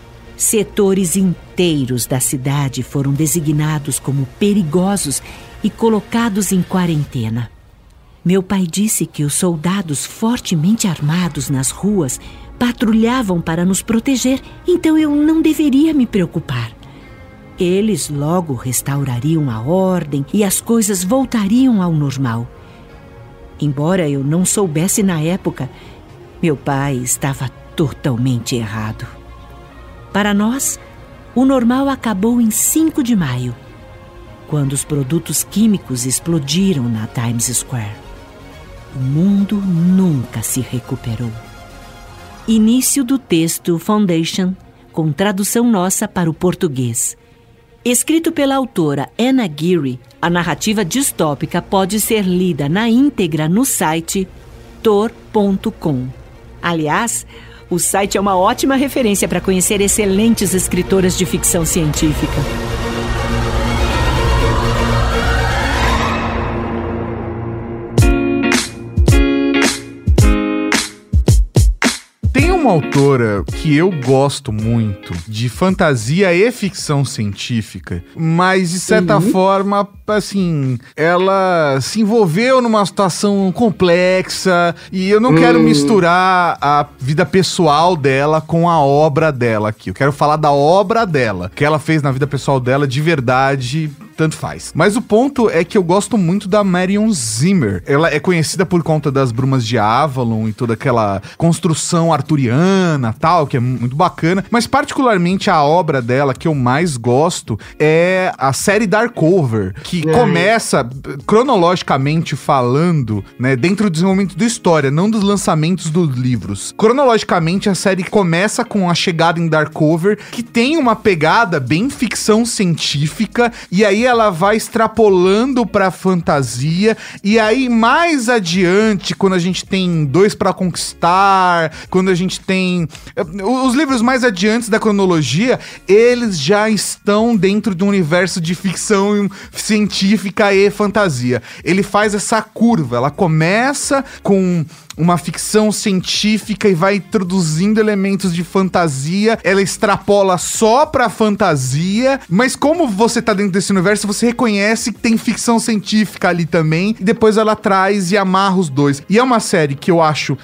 Setores inteiros da cidade foram designados como perigosos e colocados em quarentena. Meu pai disse que os soldados fortemente armados nas ruas patrulhavam para nos proteger, então eu não deveria me preocupar. Eles logo restaurariam a ordem e as coisas voltariam ao normal. Embora eu não soubesse na época, meu pai estava totalmente errado. Para nós, o normal acabou em 5 de maio, quando os produtos químicos explodiram na Times Square. O mundo nunca se recuperou. Início do texto Foundation, com tradução nossa para o português. Escrito pela autora Anna Geary, a narrativa distópica pode ser lida na íntegra no site tor.com. Aliás, o site é uma ótima referência para conhecer excelentes escritoras de ficção científica. Tem uma autora que eu gosto muito de fantasia e ficção científica, mas de certa forma, assim, ela se envolveu numa situação complexa e eu não quero misturar a vida pessoal dela com a obra dela aqui. Eu quero falar da obra dela, que ela fez na vida pessoal dela de verdade. Tanto faz. Mas o ponto é que eu gosto muito da Marion Zimmer. Ela é conhecida por conta das Brumas de Avalon e toda aquela construção arturiana, tal, que é muito bacana. Mas particularmente a obra dela que eu mais gosto é a série Darkover, que começa, cronologicamente falando, né, dentro do desenvolvimento da história, não dos lançamentos dos livros. Cronologicamente, a série começa com a chegada em Darkover, que tem uma pegada bem ficção científica, e aí ela vai extrapolando pra fantasia, e aí mais adiante, quando a gente tem Dois pra Conquistar, quando a gente tem os livros mais adiantes da cronologia, eles já estão dentro de um universo de ficção científica e fantasia. Ele faz essa curva, ela começa com uma ficção científica e vai introduzindo elementos de fantasia, ela extrapola só pra fantasia, mas como você tá dentro desse universo, você reconhece que tem ficção científica ali também, e depois ela traz e amarra os dois. E é uma série que eu acho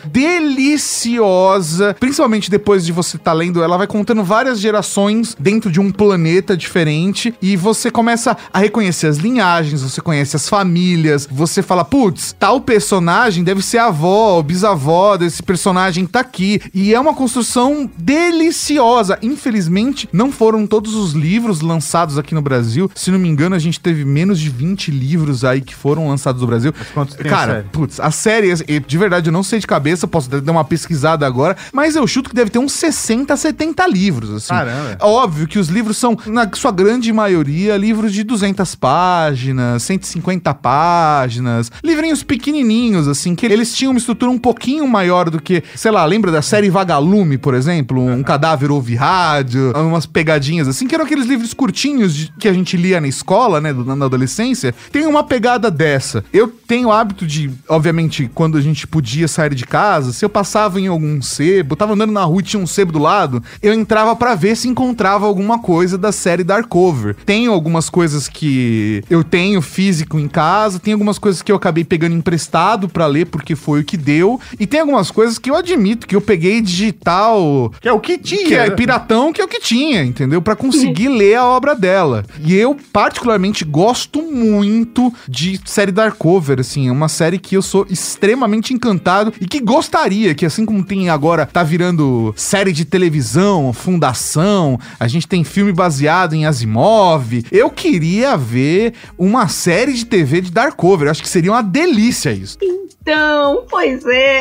deliciosa, principalmente depois de você tá lendo, ela vai contando várias gerações dentro de um planeta diferente, e você começa a reconhecer as linhagens, você conhece as famílias, você fala, putz, tal personagem deve ser a avó, bisavó desse personagem tá aqui, e é uma construção deliciosa. Infelizmente, não foram todos os livros lançados aqui no Brasil. Se não me engano, a gente teve menos de 20 livros aí que foram lançados no Brasil. Mas quantos tem Cara, a série, de verdade, eu não sei de cabeça, posso dar uma pesquisada agora, mas eu chuto que deve ter uns 60, 70 livros, assim. Caramba. Óbvio que os livros são, na sua grande maioria, livros de 200 páginas, 150 páginas, livrinhos pequenininhos, assim, que eles tinham uma estrutura um pouquinho maior do que, sei lá, lembra da série Vagalume, por exemplo? Um cadáver ouve rádio, umas pegadinhas assim, que eram aqueles livros curtinhos que a gente lia na escola, né, na adolescência. Tem uma pegada dessa. Eu tenho o hábito de, obviamente, quando a gente podia sair de casa, se eu passava em algum sebo, tava andando na rua e tinha um sebo do lado, eu entrava pra ver se encontrava alguma coisa da série Darkover. Tem algumas coisas que eu tenho físico em casa, tem algumas coisas que eu acabei pegando emprestado pra ler, porque foi o que deu, e tem algumas coisas que eu admito que eu peguei digital, que é o que tinha, que é piratão, que é o que tinha, entendeu? Pra conseguir ler a obra dela. E eu particularmente gosto muito de série Darkover, assim, é uma série que eu sou extremamente encantado e que gostaria que, assim como tem agora, tá virando série de televisão, Fundação, a gente tem filme baseado em Asimov, eu queria ver uma série de TV de Darkover, eu acho que seria uma delícia isso. Então, pois é.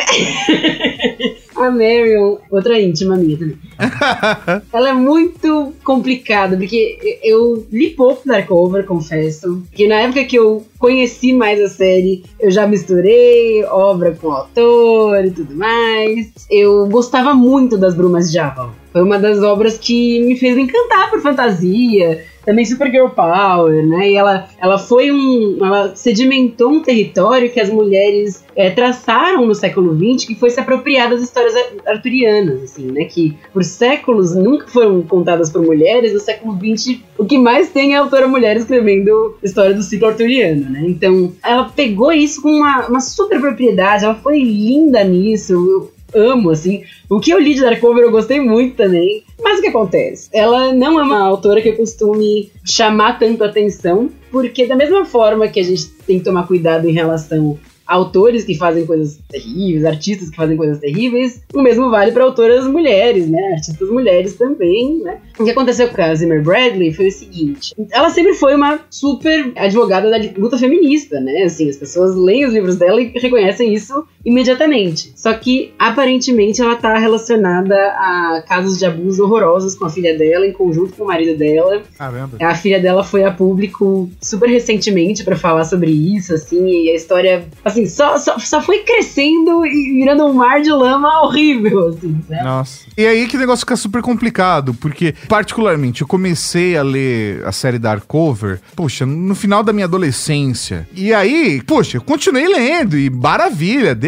A Marion, outra íntima minha também. Ela é muito complicada, porque eu li pouco Darkover, confesso. Que na época que eu conheci mais a série, eu já misturei obra com autor e tudo mais. Eu gostava muito das Brumas de Avalon. Foi uma das obras que me fez encantar por fantasia. Também Supergirl Power, né? E ela sedimentou um território que as mulheres traçaram no século XX, que foi se apropriar das histórias arturianas, assim, né? Que por séculos nunca foram contadas por mulheres. No século XX, o que mais tem é a autora mulher escrevendo história do ciclo arturiano, né? Então, ela pegou isso com uma super propriedade, ela foi linda nisso. Eu amo, assim. O que eu li de Darkover eu gostei muito também. Mas o que acontece? Ela não é uma autora que eu costume chamar tanto atenção, porque da mesma forma que a gente tem que tomar cuidado em relação a autores que fazem coisas terríveis, artistas que fazem coisas terríveis, o mesmo vale para autoras mulheres, né? Artistas mulheres também, né? O que aconteceu com a Zimmer Bradley foi o seguinte: ela sempre foi uma super advogada da luta feminista, né? Assim, as pessoas leem os livros dela e reconhecem isso imediatamente. Só que, aparentemente, ela tá relacionada a casos de abusos horrorosos com a filha dela, em conjunto com o marido dela. Caramba. A filha dela foi a público super recentemente pra falar sobre isso, assim, e a história, assim, só foi crescendo e virando um mar de lama horrível, assim, né? Nossa. E aí que o negócio fica super complicado, porque, particularmente, eu comecei a ler a série Darkover, no final da minha adolescência. E aí, eu continuei lendo, e maravilha, delícia.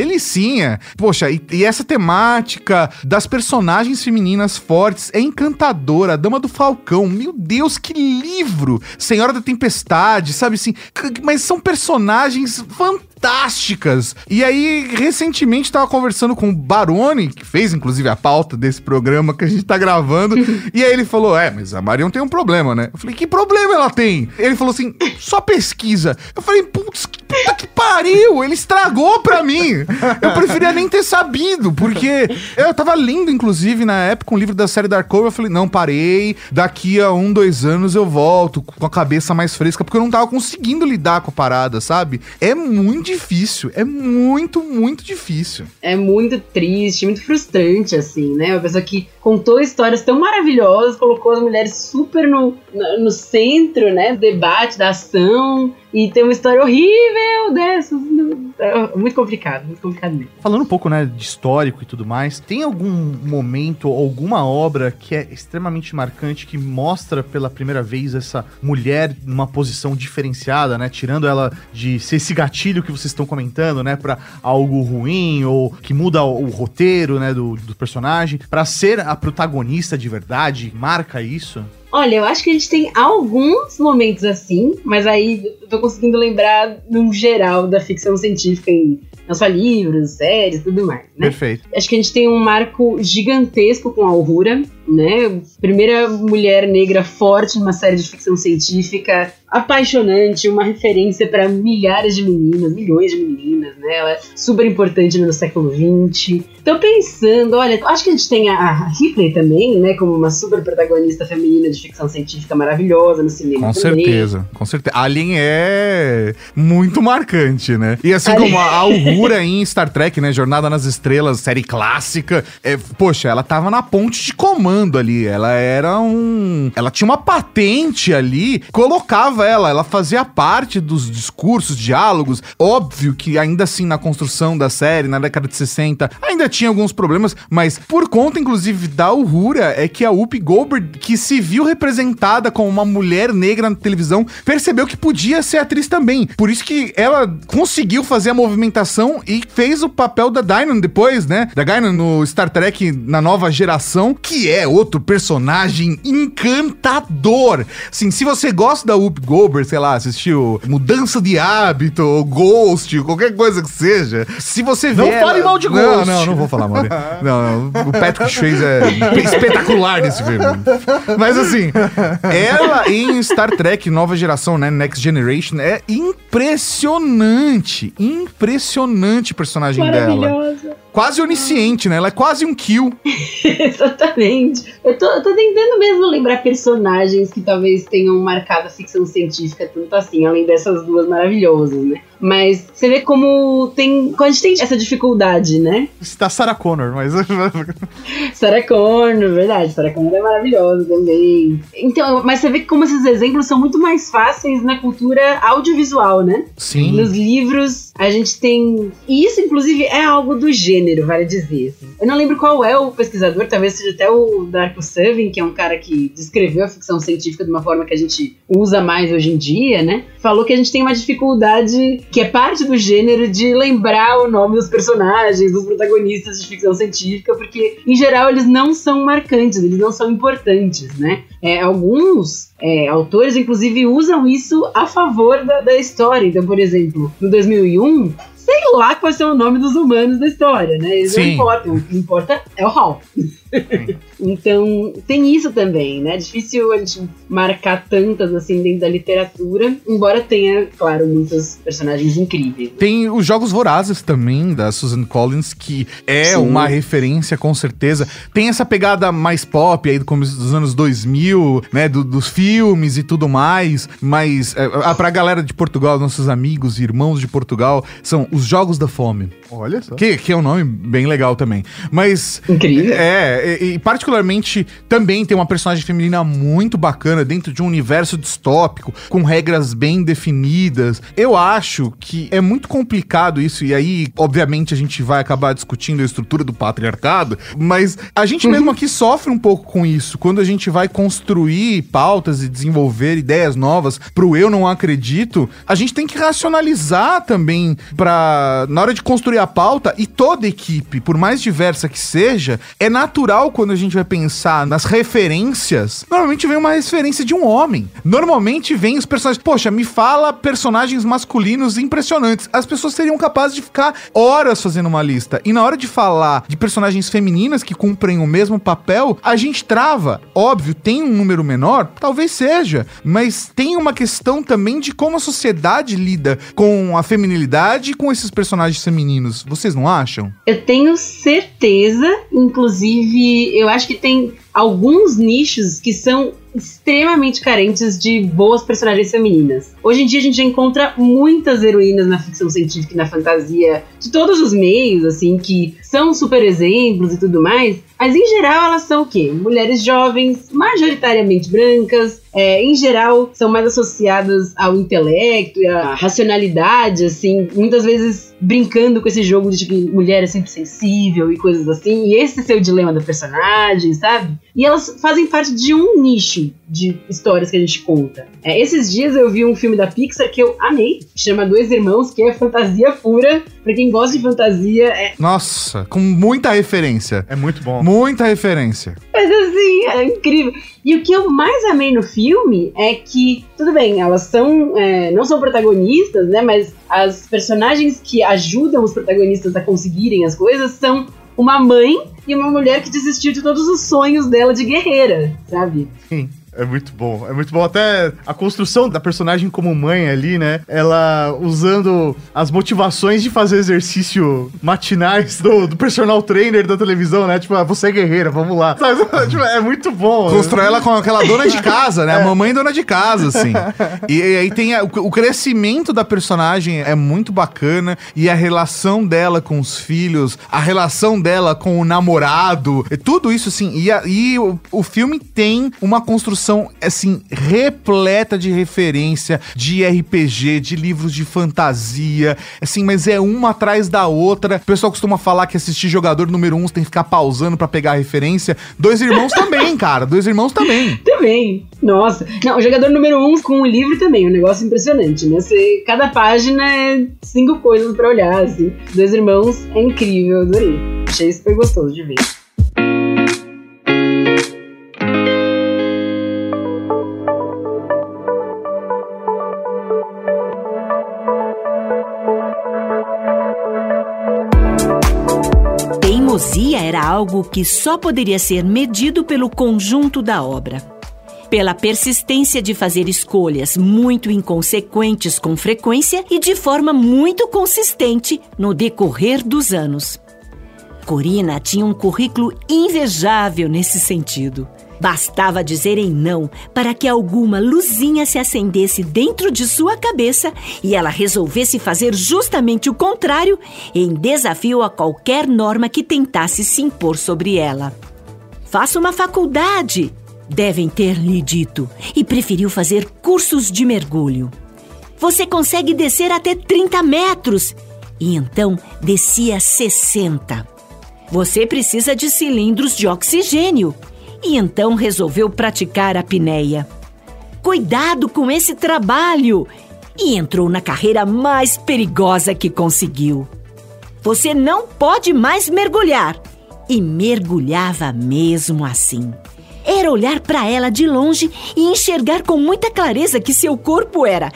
delicinha. Poxa, e essa temática das personagens femininas fortes é encantadora. A Dama do Falcão, meu Deus, que livro! Senhora da Tempestade, sabe assim? Mas são personagens fantásticas. E aí, recentemente, tava conversando com o Baroni, que fez, inclusive, a pauta desse programa que a gente tá gravando, e aí ele falou, mas a Marion tem um problema, né? Eu falei, que problema ela tem? Ele falou assim, só pesquisa. Eu falei, putz, puta que pariu, ele estragou pra mim. Eu preferia nem ter sabido, porque eu tava lendo, inclusive, na época, um livro da série Dark Over, eu falei, não, parei, daqui a 2 anos eu volto com a cabeça mais fresca, porque eu não tava conseguindo lidar com a parada, sabe? É muito difícil, é muito, muito difícil. É muito triste, muito frustrante, assim, né? Uma pessoa que contou histórias tão maravilhosas, colocou as mulheres super no centro, né, do debate, da ação, e tem uma história horrível dessas. É muito complicado mesmo. Falando um pouco, né, de histórico e tudo mais, tem algum momento, alguma obra que é extremamente marcante, que mostra pela primeira vez essa mulher numa posição diferenciada, né, tirando ela de ser esse gatilho que vocês estão comentando, né, pra algo ruim, ou que muda o roteiro, né, do personagem, pra ser a protagonista de verdade, marca isso? Olha, eu acho que a gente tem alguns momentos assim, mas aí eu tô conseguindo lembrar, no geral, da ficção científica não só livros, séries e tudo mais, né? Perfeito. Acho que a gente tem um marco gigantesco com a Uhura, né? Primeira mulher negra forte numa série de ficção científica, apaixonante, uma referência para milhares de meninas, milhões de meninas, né? Ela é super importante no século XX. Tô pensando, olha, acho que a gente tem a Ripley também, né? Como uma super protagonista feminina de ficção científica maravilhosa no cinema. Com certeza, com certeza. Alien é muito marcante, né? E assim como a Uhura em Star Trek, né? Jornada nas Estrelas, série clássica. Poxa, ela tava na ponte de comando ali. Ela ela tinha uma patente ali, colocava ela fazia parte dos discursos, diálogos. Óbvio que ainda assim na construção da série, na década de 60, ainda tinha alguns problemas, mas por conta, inclusive, da Uhura, é que a Whoopi Goldberg, que se viu representada como uma mulher negra na televisão, percebeu que podia ser atriz também. Por isso que ela conseguiu fazer a movimentação e fez o papel da Dynan depois, né? Da Guinan no Star Trek na nova geração, que é outro personagem encantador. Assim, se você gosta da Whoopi Goldberg, sei lá, assistiu Mudança de Hábito, ou Ghost, qualquer coisa que seja, se você vê... Não fale mal de Ghost! Não vou falar mal. Não, o Patrick Swayze é espetacular nesse filme. Mas assim, ela em Star Trek Nova Geração, né, Next Generation, é impressionante o personagem dela. Quase onisciente, né? Ela é quase um Q. Exatamente. Eu tô tentando mesmo lembrar personagens que talvez tenham marcado a ficção científica tanto assim, além dessas duas maravilhosas, né? Mas você vê como a gente tem essa dificuldade, né? Está Sarah Connor, mas... Sarah Connor, verdade. Sarah Connor é maravilhosa também. Então, mas você vê como esses exemplos são muito mais fáceis na cultura audiovisual, né? Sim. Nos livros, a gente tem... E isso, inclusive, é algo do gênero, vale dizer. Assim. Eu não lembro qual é o pesquisador, talvez seja até o Darko Suvin, que é um cara que descreveu a ficção científica de uma forma que a gente usa mais hoje em dia, né? Falou que a gente tem uma dificuldade... que é parte do gênero de lembrar o nome dos personagens, dos protagonistas de ficção científica, porque, em geral, eles não são marcantes, eles não são importantes, né? Alguns autores, inclusive, usam isso a favor da história. Então, por exemplo, no 2001... sei lá qual vai ser o nome dos humanos da história, né? Eles não importam. O que importa é o Hal. Então, tem isso também, né? É difícil a gente marcar tantas, assim, dentro da literatura, embora tenha, claro, muitos personagens incríveis. Tem os Jogos Vorazes também, da Susan Collins, que é uma referência, com certeza. Tem essa pegada mais pop aí do começo dos anos 2000, né? Dos filmes e tudo mais, mas pra galera de Portugal, nossos amigos e irmãos de Portugal, são os Jogos da Fome. Olha só. Que é um nome bem legal também. Mas... incrível. E particularmente também tem uma personagem feminina muito bacana dentro de um universo distópico, com regras bem definidas. Eu acho que é muito complicado isso, e aí, obviamente, a gente vai acabar discutindo a estrutura do patriarcado, mas a gente mesmo aqui sofre um pouco com isso. Quando a gente vai construir pautas e desenvolver ideias novas pro eu não acredito, a gente tem que racionalizar também pra na hora de construir a pauta, e toda equipe, por mais diversa que seja, é natural quando a gente vai pensar nas referências, normalmente vem uma referência de um homem. Normalmente vem os personagens, poxa, me fala personagens masculinos impressionantes. As pessoas seriam capazes de ficar horas fazendo uma lista. E na hora de falar de personagens femininas que cumprem o mesmo papel, a gente trava. Óbvio, tem um número menor, talvez seja, mas tem uma questão também de como a sociedade lida com a feminilidade e com esses personagens femininos. Vocês não acham? Eu tenho certeza, inclusive, eu acho que tem alguns nichos que são extremamente carentes de boas personagens femininas. Hoje em dia a gente já encontra muitas heroínas na ficção científica e na fantasia de todos os meios, assim, que são super exemplos e tudo mais, mas em geral elas são o quê? Mulheres jovens, majoritariamente brancas, em geral são mais associadas ao intelecto e à racionalidade, assim, muitas vezes brincando com esse jogo de que mulher é sempre sensível e coisas assim, e esse é o dilema da personagem, sabe? E elas fazem parte de um nicho de histórias que a gente conta. Esses dias eu vi um filme da Pixar que eu amei, chama Dois Irmãos, que é fantasia pura. Pra quem gosta de fantasia, Nossa, com muita referência. É muito bom. Muita referência. Mas assim, é incrível. E o que eu mais amei no filme é que, tudo bem, elas são não são protagonistas, né? Mas as personagens que ajudam os protagonistas a conseguirem as coisas são uma mãe e uma mulher que desistiu de todos os sonhos dela de guerreira, sabe? Sim. É muito bom, é muito bom. Até a construção da personagem como mãe ali, né? Ela usando as motivações de fazer exercício matinais do personal trainer da televisão, né? Tipo, você é guerreira, vamos lá. Tipo, é muito bom. Constrói ela com aquela dona de casa, né? A mamãe dona de casa, assim. E aí tem o crescimento da personagem é muito bacana. E a relação dela com os filhos, a relação dela com o namorado, tudo isso, assim. E o filme tem uma construção, assim, repleta de referência de RPG, de livros de fantasia, assim, mas é uma atrás da outra. O pessoal costuma falar que assistir Jogador Número 1 você tem que ficar pausando pra pegar a referência. Dois Irmãos também, cara. Dois Irmãos também. Também. Nossa. Não, o Jogador Número 1 com o livro também, um negócio impressionante, né? Cada página é 5 coisas pra olhar, assim. Dois Irmãos é incrível, adorei. Achei super gostoso de ver. Teimosia era algo que só poderia ser medido pelo conjunto da obra. Pela persistência de fazer escolhas muito inconsequentes com frequência e de forma muito consistente no decorrer dos anos. Corina tinha um currículo invejável nesse sentido. Bastava dizerem não para que alguma luzinha se acendesse dentro de sua cabeça e ela resolvesse fazer justamente o contrário, em desafio a qualquer norma que tentasse se impor sobre ela. Faça uma faculdade, devem ter lhe dito, e preferiu fazer cursos de mergulho. Você consegue descer até 30 metros, e então descia 60. Você precisa de cilindros de oxigênio, e então resolveu praticar a apneia. Cuidado com esse trabalho! E entrou na carreira mais perigosa que conseguiu. Você não pode mais mergulhar! E mergulhava mesmo assim. Era olhar para ela de longe e enxergar com muita clareza que seu corpo era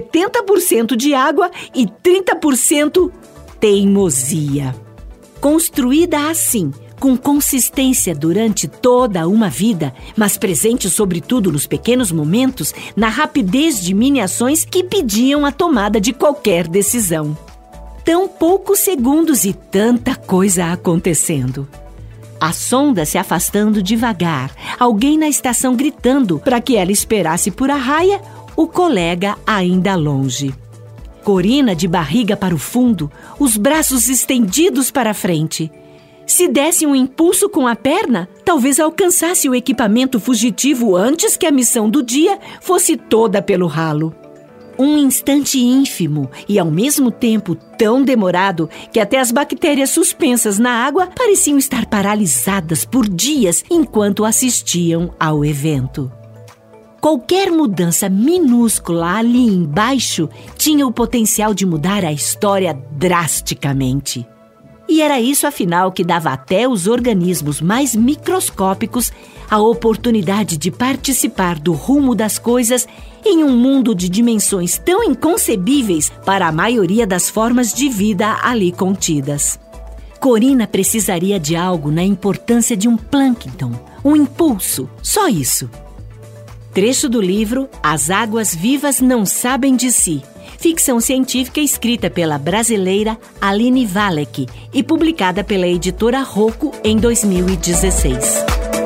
70% de água e 30% teimosia. Construída assim, com consistência durante toda uma vida, mas presente sobretudo nos pequenos momentos, na rapidez de mini ações que pediam a tomada de qualquer decisão. Tão poucos segundos e tanta coisa acontecendo. A sonda se afastando devagar, alguém na estação gritando para que ela esperasse por arraia, o colega ainda longe. Corina de barriga para o fundo, os braços estendidos para a frente. Se desse um impulso com a perna, talvez alcançasse o equipamento fugitivo antes que a missão do dia fosse toda pelo ralo. Um instante ínfimo e, ao mesmo tempo, tão demorado que até as bactérias suspensas na água pareciam estar paralisadas por dias enquanto assistiam ao evento. Qualquer mudança minúscula ali embaixo tinha o potencial de mudar a história drasticamente. E era isso, afinal, que dava até os organismos mais microscópicos a oportunidade de participar do rumo das coisas em um mundo de dimensões tão inconcebíveis para a maioria das formas de vida ali contidas. Corina precisaria de algo na importância de um plâncton, um impulso, só isso. Trecho do livro As Águas Vivas Não Sabem de Si, ficção científica escrita pela brasileira Aline Valek e publicada pela editora Rocco em 2016.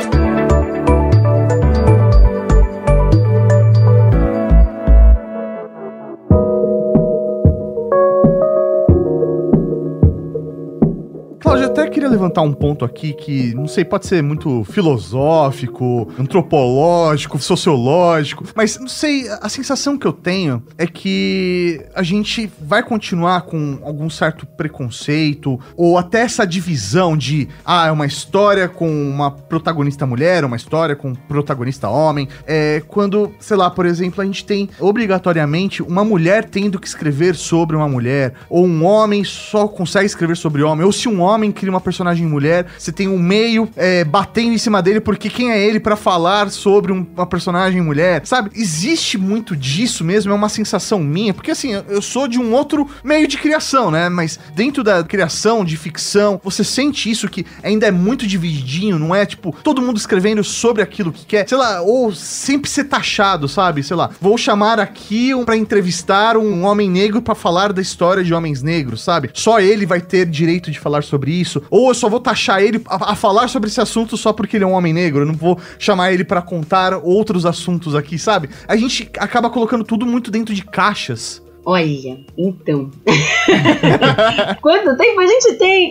Cláudio, eu até queria levantar um ponto aqui que, não sei, pode ser muito filosófico, antropológico, sociológico, mas, não sei, a sensação que eu tenho é que a gente vai continuar com algum certo preconceito, ou até essa divisão de, é uma história com uma protagonista mulher, uma história com um protagonista homem, quando, sei lá, por exemplo, a gente tem, obrigatoriamente, uma mulher tendo que escrever sobre uma mulher, ou um homem só consegue escrever sobre homem, ou se um homem cria uma personagem mulher, você tem um meio batendo em cima dele, porque quem é ele pra falar sobre uma personagem mulher, sabe? Existe muito disso mesmo, é uma sensação minha, porque assim, eu sou de um outro meio de criação, né? Mas dentro da criação de ficção, você sente isso que ainda é muito divididinho, não é tipo, todo mundo escrevendo sobre aquilo que quer, sei lá, ou sempre ser taxado, sabe? Sei lá, vou chamar aqui pra entrevistar um homem negro pra falar da história de homens negros, sabe? Só ele vai ter direito de falar sobre isso, ou eu só vou taxar ele a falar sobre esse assunto só porque ele é um homem negro, eu não vou chamar ele pra contar outros assuntos aqui, sabe? A gente acaba colocando tudo muito dentro de caixas. Olha, então. Quanto tempo a gente tem?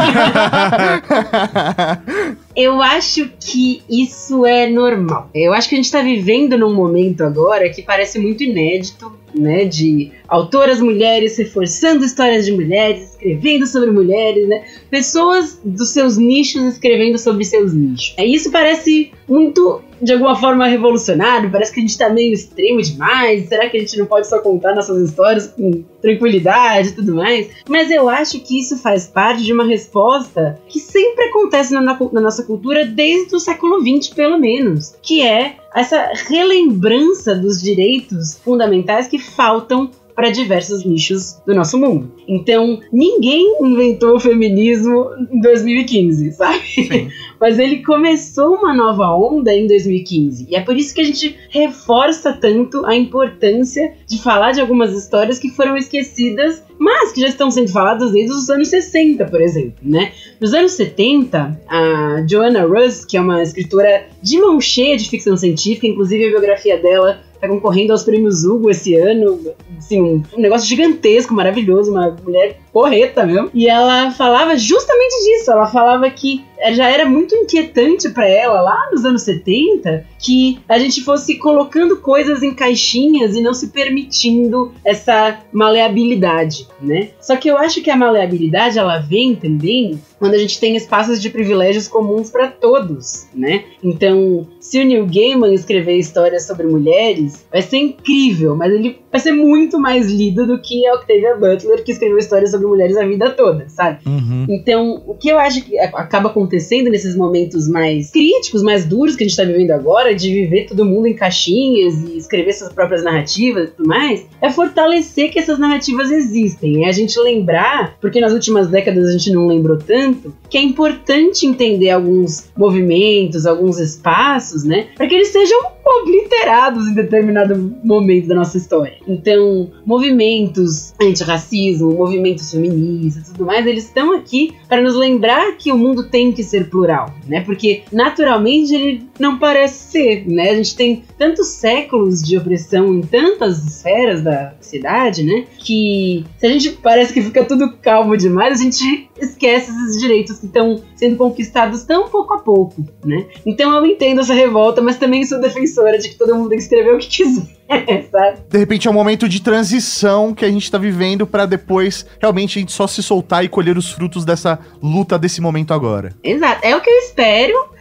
Eu acho que isso é normal. Eu acho que a gente tá vivendo num momento agora que parece muito inédito, né? De autoras mulheres reforçando histórias de mulheres, escrevendo sobre mulheres, né? Pessoas dos seus nichos escrevendo sobre seus nichos. Isso parece muito, de alguma forma, revolucionário. Parece que a gente tá meio extremo demais. Será que a gente não pode só contar nossas histórias com tranquilidade e tudo mais? Mas eu acho que isso faz parte de uma resposta que sempre acontece na nossa cultura desde o século XX, pelo menos, que é essa relembrança dos direitos fundamentais que faltam para diversos nichos do nosso mundo. Então, ninguém inventou o feminismo em 2015, sabe? Sim. Mas ele começou uma nova onda em 2015. E é por isso que a gente reforça tanto a importância de falar de algumas histórias que foram esquecidas, mas que já estão sendo faladas desde os anos 60, por exemplo, né? Nos anos 70, a Joanna Russ, que é uma escritora de mão cheia de ficção científica, inclusive a biografia dela tá concorrendo aos prêmios Hugo esse ano, assim, um negócio gigantesco, maravilhoso, uma mulher porreta mesmo. E ela falava justamente disso, ela falava que já era muito inquietante pra ela, lá nos anos 70, que a gente fosse colocando coisas em caixinhas e não se permitindo essa maleabilidade, né? Só que eu acho que a maleabilidade, ela vem também quando a gente tem espaços de privilégios comuns para todos, né? Então, se o Neil Gaiman escrever histórias sobre mulheres, vai ser incrível, mas ele vai ser muito mais lido do que a Octavia Butler, que escreveu histórias sobre mulheres a vida toda, sabe? Uhum. Então, o que eu acho que acaba acontecendo nesses momentos mais críticos, mais duros que a gente tá vivendo agora, de viver todo mundo em caixinhas e escrever suas próprias narrativas e tudo mais, é fortalecer que essas narrativas existem. É a gente lembrar, porque nas últimas décadas a gente não lembrou tanto, que é importante entender alguns movimentos, alguns espaços, né? Para que eles sejam obliterados em determinado momento da nossa história. Então, movimentos antirracismo, movimentos feministas e tudo mais, eles estão aqui para nos lembrar que o mundo tem que ser plural, né? Porque, naturalmente, ele não parece ser, né? A gente tem tantos séculos de opressão em tantas esferas da sociedade, né? Que se a gente parece que fica tudo calmo demais, a gente esquece esses direitos que estão sendo conquistados tão pouco a pouco, né? Então eu entendo essa revolta, mas também sou defensora de que todo mundo tem que escrever o que quiser, sabe? De repente é um momento de transição que a gente tá vivendo pra depois realmente a gente só se soltar e colher os frutos dessa luta desse momento agora. Exato, é o que eu espero.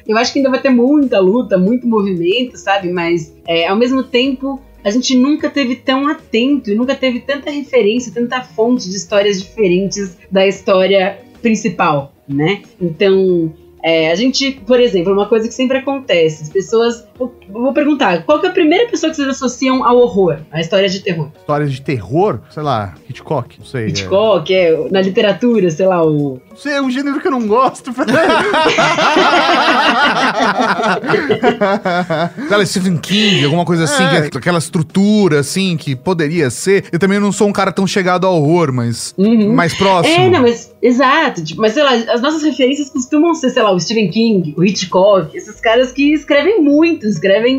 Eu acho que ainda vai ter muita luta, muito movimento, sabe? Mas, ao mesmo tempo, a gente nunca teve tão atento e nunca teve tanta referência, tanta fonte de histórias diferentes da história principal, né? Então, a gente, por exemplo, uma coisa que sempre acontece, as pessoas... Vou perguntar, qual que é a primeira pessoa que vocês associam ao horror, à história de terror? Histórias de terror? Sei lá, Hitchcock, não sei. Hitchcock, na literatura, sei lá, o... Não sei, é um gênero que eu não gosto. Aquela Stephen King, alguma coisa assim, aquela estrutura, assim, que poderia ser. Eu também não sou um cara tão chegado ao horror, mas mais próximo. Não, mas... Exato, mas sei lá, as nossas referências costumam ser, sei lá, o Stephen King, o Hitchcock, esses caras que escrevem muito,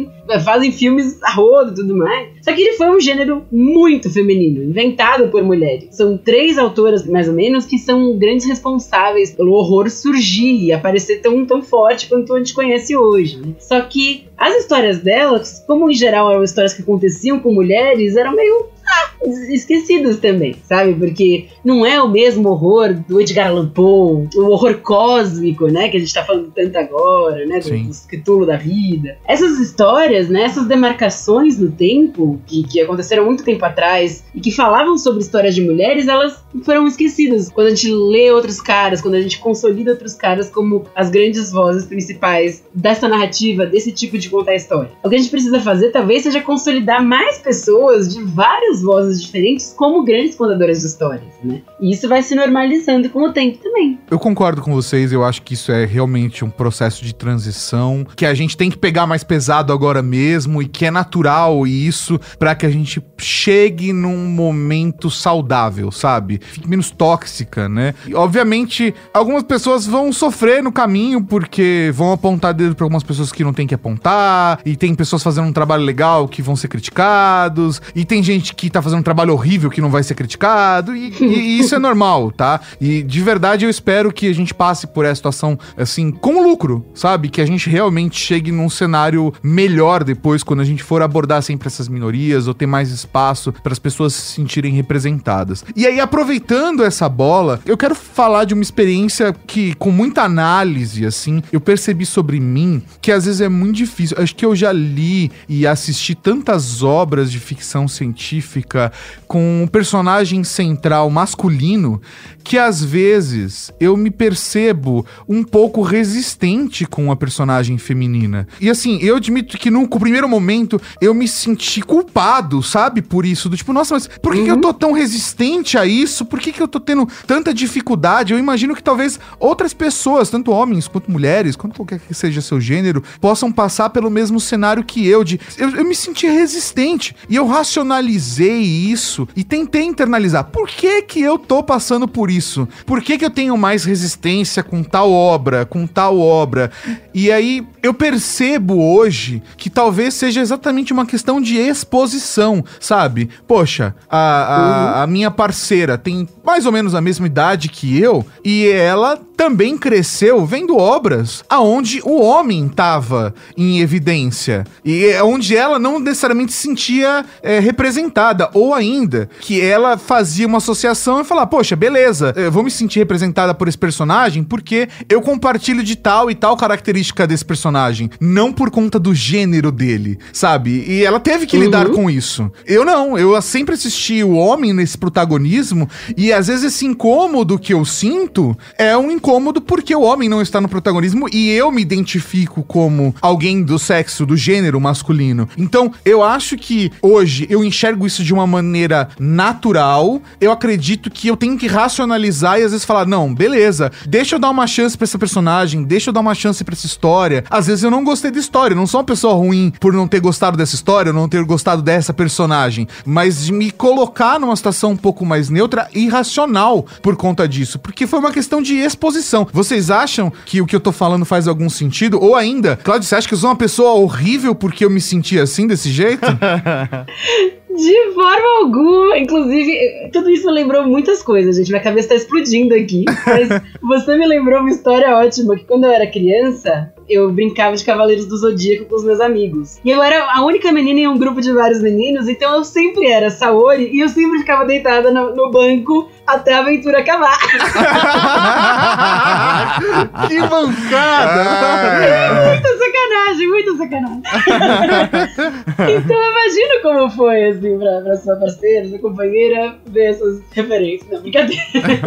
fazem filmes a rodo e tudo mais. Só que ele foi um gênero muito feminino, inventado por mulheres. São 3 autoras, mais ou menos, que são grandes responsáveis pelo horror surgir e aparecer tão forte quanto a gente conhece hoje, né? Só que as histórias delas, como em geral eram histórias que aconteciam com mulheres, eram meio esquecidos também, sabe? Porque não é o mesmo horror do Edgar Allan Poe, o horror cósmico, né? Que a gente tá falando tanto agora, né? Do Cthulhu da vida. Essas histórias, né? Essas demarcações no tempo, que aconteceram muito tempo atrás e que falavam sobre histórias de mulheres, elas foram esquecidas. Quando a gente lê outros caras, quando a gente consolida outros caras como as grandes vozes principais dessa narrativa, desse tipo de contar história. O que a gente precisa fazer, talvez, seja consolidar mais pessoas de várias vozes diferentes como grandes contadoras de histórias, né? E isso vai se normalizando com o tempo também. Eu concordo com vocês, eu acho que isso é realmente um processo de transição, que a gente tem que pegar mais pesado agora mesmo e que é natural isso pra que a gente chegue num momento saudável, sabe? Fique menos tóxica, né? E, obviamente, algumas pessoas vão sofrer no caminho porque vão apontar dedo pra algumas pessoas que não tem que apontar, e tem pessoas fazendo um trabalho legal que vão ser criticados, e tem gente que tá fazendo um trabalho horrível que não vai ser criticado, e isso é normal, tá? E de verdade eu espero que a gente passe por essa situação, assim, com lucro, sabe? Que a gente realmente chegue num cenário melhor depois, quando a gente for abordar sempre essas minorias, ou ter mais espaço para as pessoas se sentirem representadas. E aí, aproveitando essa bola, eu quero falar de uma experiência que, com muita análise, assim, eu percebi sobre mim, que às vezes é muito difícil. Acho que eu já li e assisti tantas obras de ficção científica com um personagem central masculino que às vezes eu me percebo um pouco resistente com a personagem feminina. E assim, eu admito que no primeiro momento eu me senti culpado, sabe? Por isso, do tipo, nossa, mas por que eu tô tão resistente a isso? Por que eu tô tendo tanta dificuldade? Eu imagino que talvez outras pessoas, tanto homens quanto mulheres, quanto qualquer que seja seu gênero, possam passar pelo mesmo cenário que eu me senti resistente. E eu racionalizei isso e tentei internalizar. Por que eu tô passando por isso? Por que eu tenho mais resistência com tal obra, E aí eu percebo hoje que talvez seja exatamente uma questão de exposição, sabe? Poxa, a minha parceira tem mais ou menos a mesma idade que eu e ela também cresceu vendo obras aonde o homem tava em evidência e onde ela não necessariamente se sentia representada, ou ainda que ela fazia uma associação e falava, poxa, beleza, eu vou me sentir representada por esse personagem porque eu compartilho de tal e tal característica desse personagem, não por conta do gênero dele, sabe? E ela teve que lidar com isso. Eu não, eu sempre assisti o homem nesse protagonismo e às vezes esse incômodo que eu sinto é um incômodo porque o homem não está no protagonismo e eu me identifico como alguém do sexo, do gênero masculino. Então, eu acho que hoje eu enxergo isso de uma maneira natural, eu acredito que eu tenho que racionalizar e às vezes falar, não, beleza, deixa eu dar uma chance pra essa personagem, deixa eu dar uma chance pra essa história. Às vezes eu não gostei da história, eu não sou uma pessoa ruim por não ter gostado dessa história, ou não ter gostado dessa personagem, mas de me colocar numa situação um pouco mais neutra e racional por conta disso, porque foi uma questão de exposição. Vocês acham que o que eu tô falando faz algum sentido? Ou ainda, Cláudio, você acha que eu sou uma pessoa horrível porque eu me senti assim, desse jeito? De forma alguma. Inclusive, tudo isso me lembrou muitas coisas, gente. Minha cabeça tá explodindo aqui. Mas você me lembrou uma história ótima, que quando eu era criança, eu brincava de Cavaleiros do Zodíaco com os meus amigos. E eu era a única menina em um grupo de vários meninos, então eu sempre era Saori e eu sempre ficava deitada no banco até a aventura acabar. Que mancada! Muita sacanagem. Então imagina como foi, assim, pra sua parceira, sua companheira, ver essas referências. Não, brincadeira.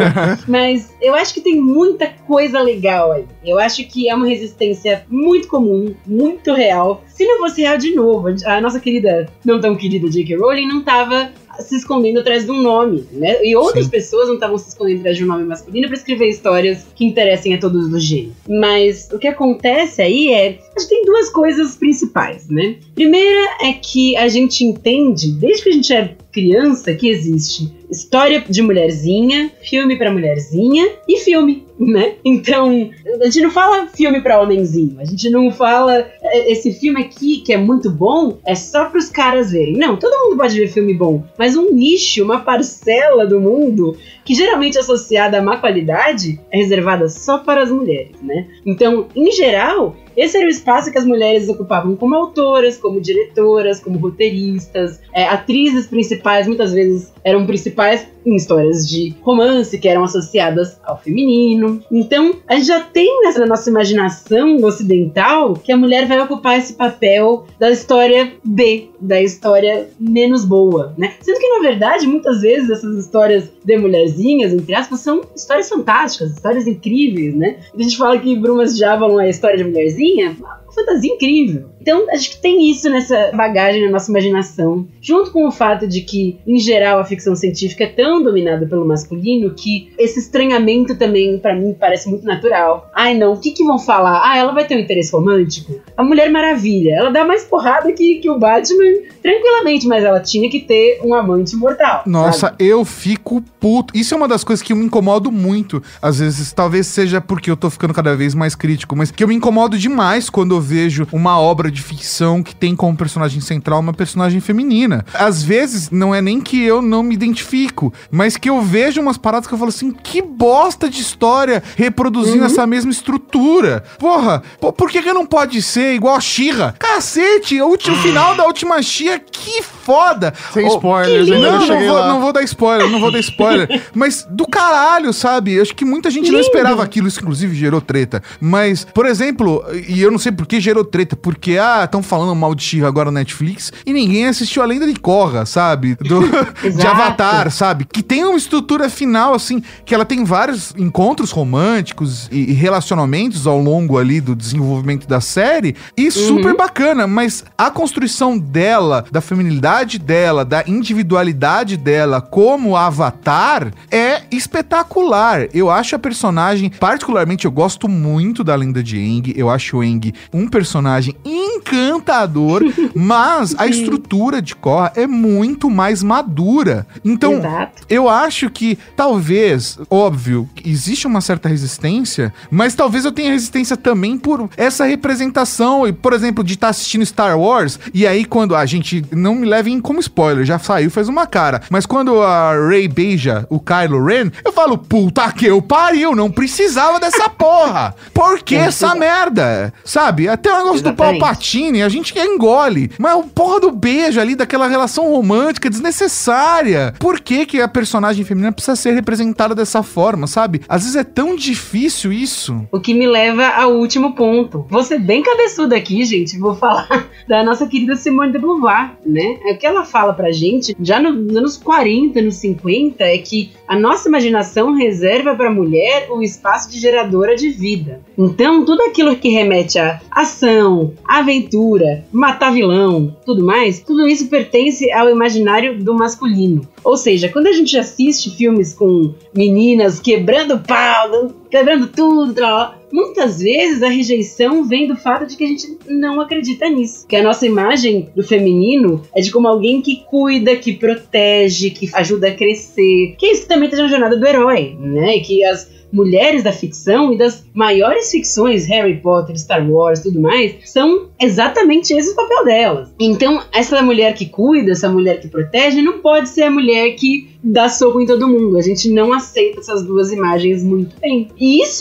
Mas eu acho que tem muita coisa legal aí. Eu acho que é uma resistência muito comum, muito real. Se não fosse real, de novo, a nossa querida, não tão querida J.K. Rowling não tava se escondendo atrás de um nome, né? E outras pessoas não estavam se escondendo atrás de um nome masculino para escrever histórias que interessem a todos do gênero. Mas o que acontece aí é... a gente tem duas coisas principais, né? Primeira é que a gente entende, desde que a gente é criança, que existe história de mulherzinha, filme pra mulherzinha e filme, né? Então, a gente não fala filme pra homenzinho, a gente não fala esse filme aqui que é muito bom, é só pros caras verem. Não, todo mundo pode ver filme bom, mas um nicho, uma parcela do mundo que geralmente é associada a má qualidade é reservada só para as mulheres, né? Então, em geral, esse era o espaço que as mulheres ocupavam como autoras, como diretoras, como roteiristas, atrizes principais, muitas vezes eram principais em histórias de romance que eram associadas ao feminino. Então, a gente já tem nessa nossa imaginação ocidental que a mulher vai ocupar esse papel da história B, da história menos boa, né? Sendo que, na verdade, muitas vezes essas histórias de mulherzinhas, entre aspas, são histórias fantásticas, histórias incríveis, né? A gente fala que Brumas de Avalon é a história de mulherzinha, uma fantasia incrível. Então, acho que tem isso nessa bagagem na nossa imaginação, junto com o fato de que, em geral, a ficção científica é tão dominada pelo masculino que esse estranhamento também, pra mim, parece muito natural. Ai, não, o que vão falar? Ah, ela vai ter um interesse romântico? A Mulher Maravilha, ela dá mais porrada que o Batman, tranquilamente, mas ela tinha que ter um amante mortal. Nossa, sabe? Eu fico puto. Isso é uma das coisas que eu me incomodo muito. Às vezes, talvez seja porque eu tô ficando cada vez mais crítico, mas que eu me incomodo demais quando eu vejo uma obra de ficção que tem como personagem central uma personagem feminina. Às vezes, não é nem que eu não me identifico, mas que eu vejo umas paradas que eu falo assim, que bosta de história reproduzindo essa mesma estrutura. Porra, por que não pode ser igual a She-Ra? Cacete, o final da última She-Ra, que foda! Sem spoilers, não vou dar spoiler. Mas do caralho, sabe? Eu acho que muita gente não esperava aquilo, isso inclusive gerou treta. Mas, por exemplo, e eu não sei por que gerou treta, porque, estão falando mal de She-Ra agora no Netflix e ninguém assistiu a Lenda de Korra, sabe? De Avatar, sabe? Que tem uma estrutura final, assim, que ela tem vários encontros românticos e relacionamentos ao longo ali do desenvolvimento da série e super bacana, mas a construção dela, da feminilidade dela, da individualidade dela como Avatar é espetacular. Eu acho a personagem, particularmente eu gosto muito da Lenda de Aang, eu acho o Aang um personagem encantador, mas a estrutura de Korra é muito mais madura. Então, eu acho que talvez, óbvio, existe uma certa resistência, mas talvez eu tenha resistência também por essa representação, e por exemplo, de estar assistindo Star Wars, e aí quando a gente, não me levem como spoiler, já saiu, faz uma cara, mas quando a Rey beija o Kylo Ren, eu falo, puta que eu pariu, não precisava dessa porra. Por que essa merda? Sabe? Até o negócio do Palpatine, a gente engole, mas o porra do beijo ali, daquela relação romântica desnecessária. Por que a personagem feminina precisa ser representada dessa forma, sabe? Às vezes é tão difícil isso. O que me leva ao último ponto. Vou ser bem cabeçuda aqui, gente. Vou falar da nossa querida Simone de Beauvoir, né? O que ela fala pra gente, já nos anos 40, nos 50, é que a nossa imaginação reserva pra mulher o espaço de geradora de vida. Então, tudo aquilo que remete a ação, aventura, matar vilão, tudo mais, tudo isso pertence ao imaginário do masculino. Ou seja, quando a gente assiste filmes com meninas quebrando pau, quebrando tudo, muitas vezes a rejeição vem do fato de que a gente não acredita nisso. Que a nossa imagem do feminino é de como alguém que cuida, que protege, que ajuda a crescer. Que isso também esteja na jornada do herói, né? E que as mulheres da ficção e das maiores ficções, Harry Potter, Star Wars, tudo mais, são exatamente esse o papel delas. Então, essa mulher que cuida, essa mulher que protege, não pode ser a mulher que dá soco em todo mundo. A gente não aceita essas duas imagens muito bem. E isso é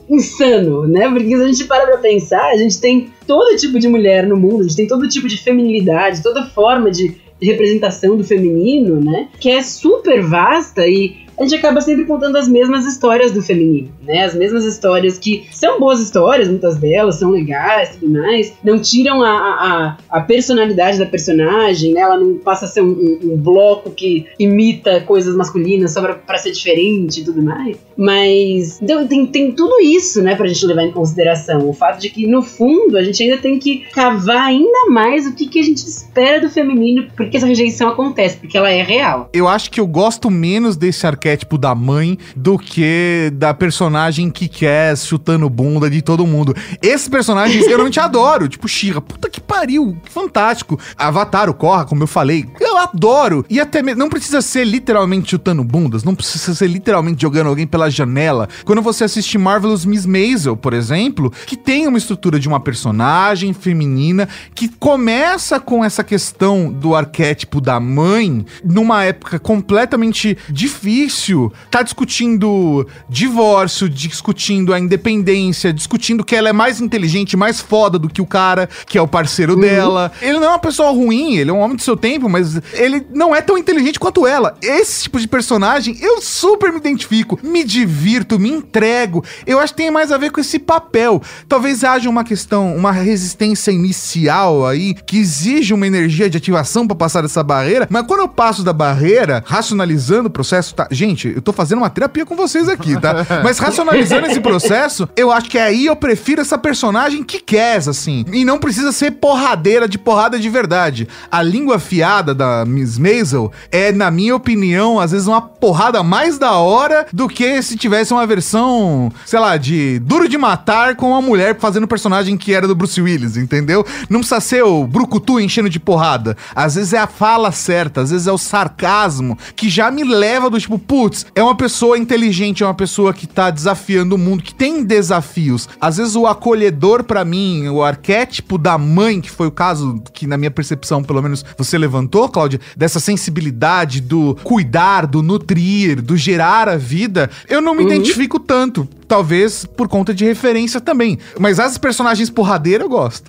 insano, né? Porque se a gente para pra pensar, a gente tem todo tipo de mulher no mundo, a gente tem todo tipo de feminilidade, toda forma de representação do feminino, né? Que é super vasta e a gente acaba sempre contando as mesmas histórias do feminino, né? As mesmas histórias que são boas histórias, muitas delas são legais e tudo mais, não tiram a personalidade da personagem, né? Ela não passa a ser um bloco que imita coisas masculinas só pra ser diferente e tudo mais. Mas então, tem tudo isso, né, pra gente levar em consideração. O fato de que, no fundo, a gente ainda tem que cavar ainda mais o que a gente espera do feminino, porque essa rejeição acontece, porque ela é real. Eu acho que eu gosto menos desse arquétipo da mãe do que da personagem que quer chutando bunda de todo mundo. Esses personagens eu realmente adoro, tipo She-Ra, puta que pariu, fantástico. Avatar, o Korra, como eu falei, eu adoro. E até mesmo, não precisa ser literalmente chutando bundas, não precisa ser literalmente jogando alguém pela janela. Quando você assiste Marvelous Miss Maisel, por exemplo, que tem uma estrutura de uma personagem feminina que começa com essa questão do arquétipo da mãe, numa época completamente difícil, tá discutindo divórcio, discutindo a independência, discutindo que ela é mais inteligente, mais foda do que o cara que é o parceiro dela. Ele não é uma pessoa ruim, ele é um homem do seu tempo, mas ele não é tão inteligente quanto ela. Esse tipo de personagem eu super me identifico, me divirto, me entrego. Eu acho que tem mais a ver com esse papel. Talvez haja uma questão, uma resistência inicial aí, que exige uma energia de ativação pra passar dessa barreira, mas quando eu passo da barreira, racionalizando o processo, tá? Gente, eu tô fazendo uma terapia com vocês aqui, tá? Mas racionalizando esse processo, eu acho que aí eu prefiro essa personagem que quer, assim, e não precisa ser porradeira de porrada de verdade. A língua afiada da Miss Maisel é, na minha opinião, às vezes uma porrada mais da hora do que se tivesse uma versão, sei lá, de Duro de Matar com uma mulher fazendo o personagem que era do Bruce Willis, entendeu? Não precisa ser o brucutu enchendo de porrada. Às vezes é a fala certa, às vezes é o sarcasmo que já me leva do tipo, putz, é uma pessoa inteligente, é uma pessoa que tá desafiando o mundo, que tem desafios. Às vezes o acolhedor pra mim, o arquétipo da mãe, que foi o caso que na minha percepção, pelo menos você levantou, Cláudia, dessa sensibilidade do cuidar, do nutrir, do gerar a vida, eu não me identifico tanto. Talvez por conta de referência também. Mas as personagens porradeiras eu gosto.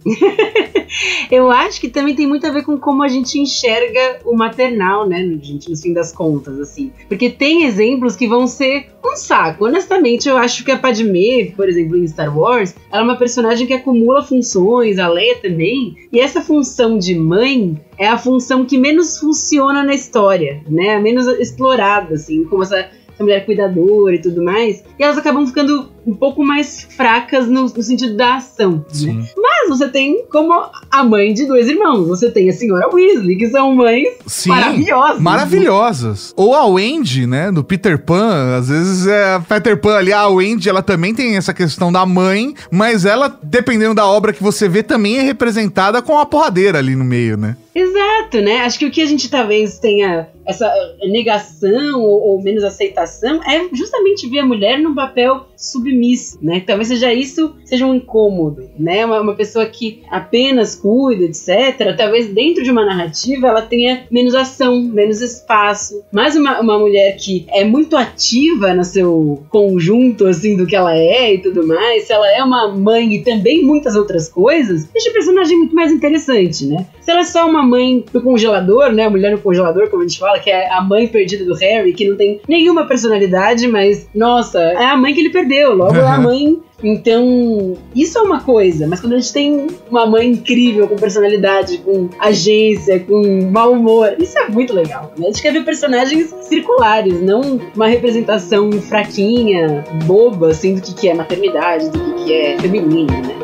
Eu acho que também tem muito a ver com como a gente enxerga o maternal, né, gente, no fim das contas, assim. Porque tem exemplos que vão ser um saco. Honestamente, eu acho que a Padmé, por exemplo, em Star Wars, ela é uma personagem que acumula funções, a Leia também. E essa função de mãe é a função que menos funciona na história, né? Menos explorada, assim, como essa mulher cuidadora e tudo mais, e elas acabam ficando um pouco mais fracas no sentido da ação, né? Mas você tem como a mãe de dois irmãos, você tem a senhora Weasley, que são mães maravilhosas. Ou a Wendy, né, do Peter Pan, às vezes é a Peter Pan ali, a Wendy, ela também tem essa questão da mãe, mas ela, dependendo da obra que você vê, também é representada com a porradeira ali no meio, né? Exato, né? Acho que o que a gente talvez tenha essa negação ou menos aceitação é justamente ver a mulher num papel submisso, né? Talvez seja um incômodo, né? Uma pessoa que apenas cuida, etc. Talvez dentro de uma narrativa ela tenha menos ação, menos espaço. Mas uma mulher que é muito ativa no seu conjunto, assim, do que ela é e tudo mais, se ela é uma mãe e também muitas outras coisas, deixa o personagem muito mais interessante, né? Se ela é só uma mãe do congelador, né? A mulher no congelador, como a gente fala, que é a mãe perdida do Harry, que não tem nenhuma personalidade, mas, nossa, é a mãe que ele perdeu, logo é a mãe. Então, isso é uma coisa, mas quando a gente tem uma mãe incrível, com personalidade, com agência, com mau humor, isso é muito legal, né? A gente quer ver personagens circulares, não uma representação fraquinha, boba, assim, do que é maternidade, do que é feminino, né?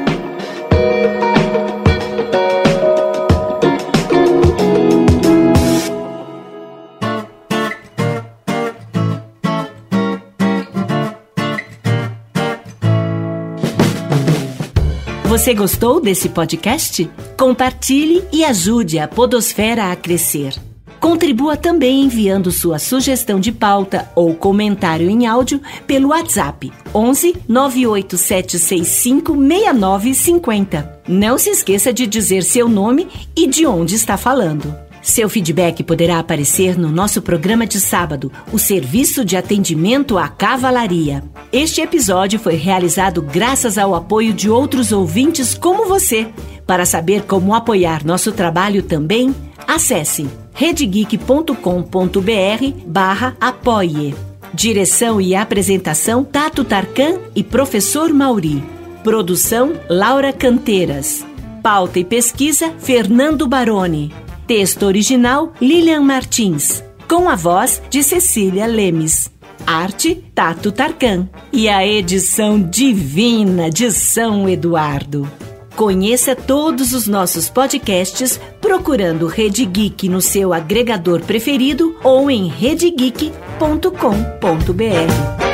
Você gostou desse podcast? Compartilhe e ajude a Podosfera a crescer. Contribua também enviando sua sugestão de pauta ou comentário em áudio pelo WhatsApp 11 98765 6950. Não se esqueça de dizer seu nome e de onde está falando. Seu feedback poderá aparecer no nosso programa de sábado, o Serviço de Atendimento à Cavalaria. Este episódio foi realizado graças ao apoio de outros ouvintes como você. Para saber como apoiar nosso trabalho também, acesse redegeek.com.br/apoie. Direção e apresentação Tato Tarkan e Professor Mauri. Produção Laura Canteiras. Pauta e pesquisa Fernando Baroni. Texto original Lilian Martins. Com a voz de Cecília Lemes. Arte Tato Tarkan. E a edição divina de São Eduardo. Conheça todos os nossos podcasts procurando Rede Geek no seu agregador preferido ou em redegeek.com.br.